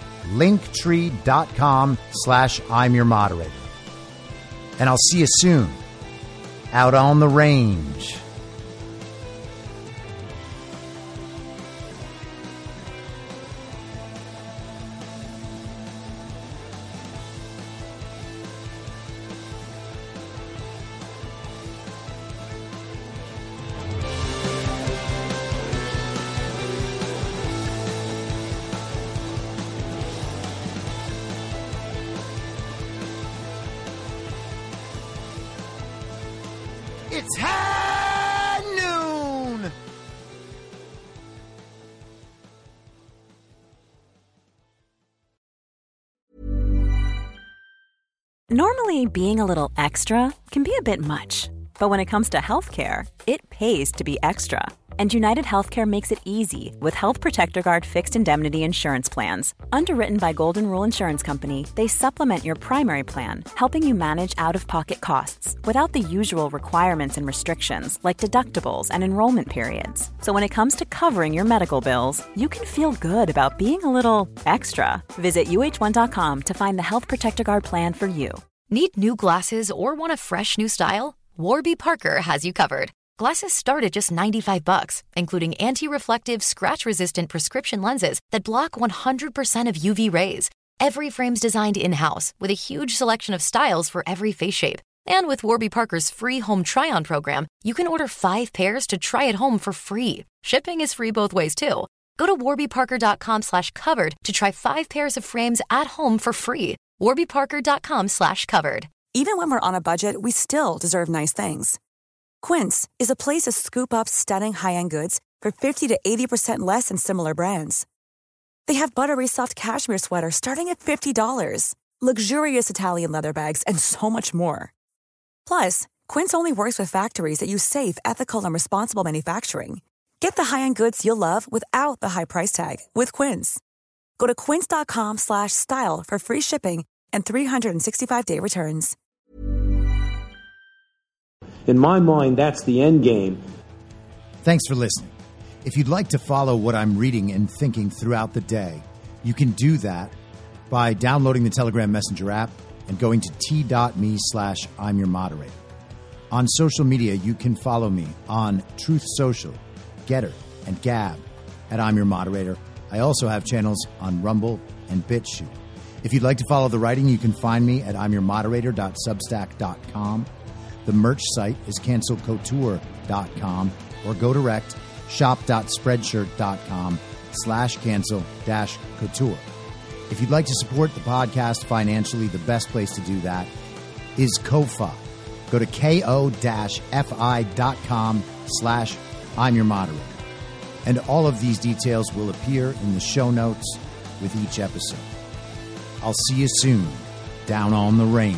Linktree.com/I'mYourModerator. And I'll see you soon out on the range. It's high noon. Normally, being a little extra can be a bit much, but when it comes to healthcare, it pays to be extra. And United Healthcare makes it easy with Health Protector Guard fixed indemnity insurance plans. Underwritten by Golden Rule Insurance Company, they supplement your primary plan, helping you manage out-of-pocket costs without the usual requirements and restrictions like deductibles and enrollment periods. So when it comes to covering your medical bills, you can feel good about being a little extra. Visit uh1.com to find the Health Protector Guard plan for you. Need new glasses or want a fresh new style? Warby Parker has you covered. Glasses start at just $95, including anti-reflective, scratch-resistant prescription lenses that block 100% of UV rays. Every frame's designed in-house with a huge selection of styles for every face shape. And with Warby Parker's free home try-on program, you can order 5 pairs to try at home for free. Shipping is free both ways, too. Go to warbyparker.com/covered to try 5 pairs of frames at home for free. warbyparker.com/covered. Even when we're on a budget, we still deserve nice things. Quince is a place to scoop up stunning high-end goods for 50 to 80% less than similar brands. They have buttery soft cashmere sweaters starting at $50, luxurious Italian leather bags, and so much more. Plus, Quince only works with factories that use safe, ethical, and responsible manufacturing. Get the high-end goods you'll love without the high price tag with Quince. Go to quince.com/style for free shipping and 365-day returns. In my mind, that's the end game. Thanks for listening. If you'd like to follow what I'm reading and thinking throughout the day, you can do that by downloading the Telegram Messenger app and going to t.me/I'm your moderator. On social media, you can follow me on Truth Social, Getter, and Gab at I'm your moderator. I also have channels on Rumble and BitChute. If you'd like to follow the writing, you can find me at imyourmoderator.substack.com. The merch site is cancelcouture.com, or go direct, shop.spreadshirt.com/cancel-couture. If you'd like to support the podcast financially, the best place to do that is Ko-Fi. Go to ko-fi.com/I'm your moderator. And all of these details will appear in the show notes with each episode. I'll see you soon down on the range.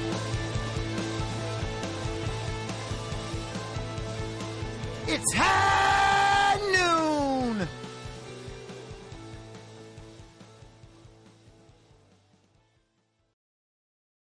It's happening!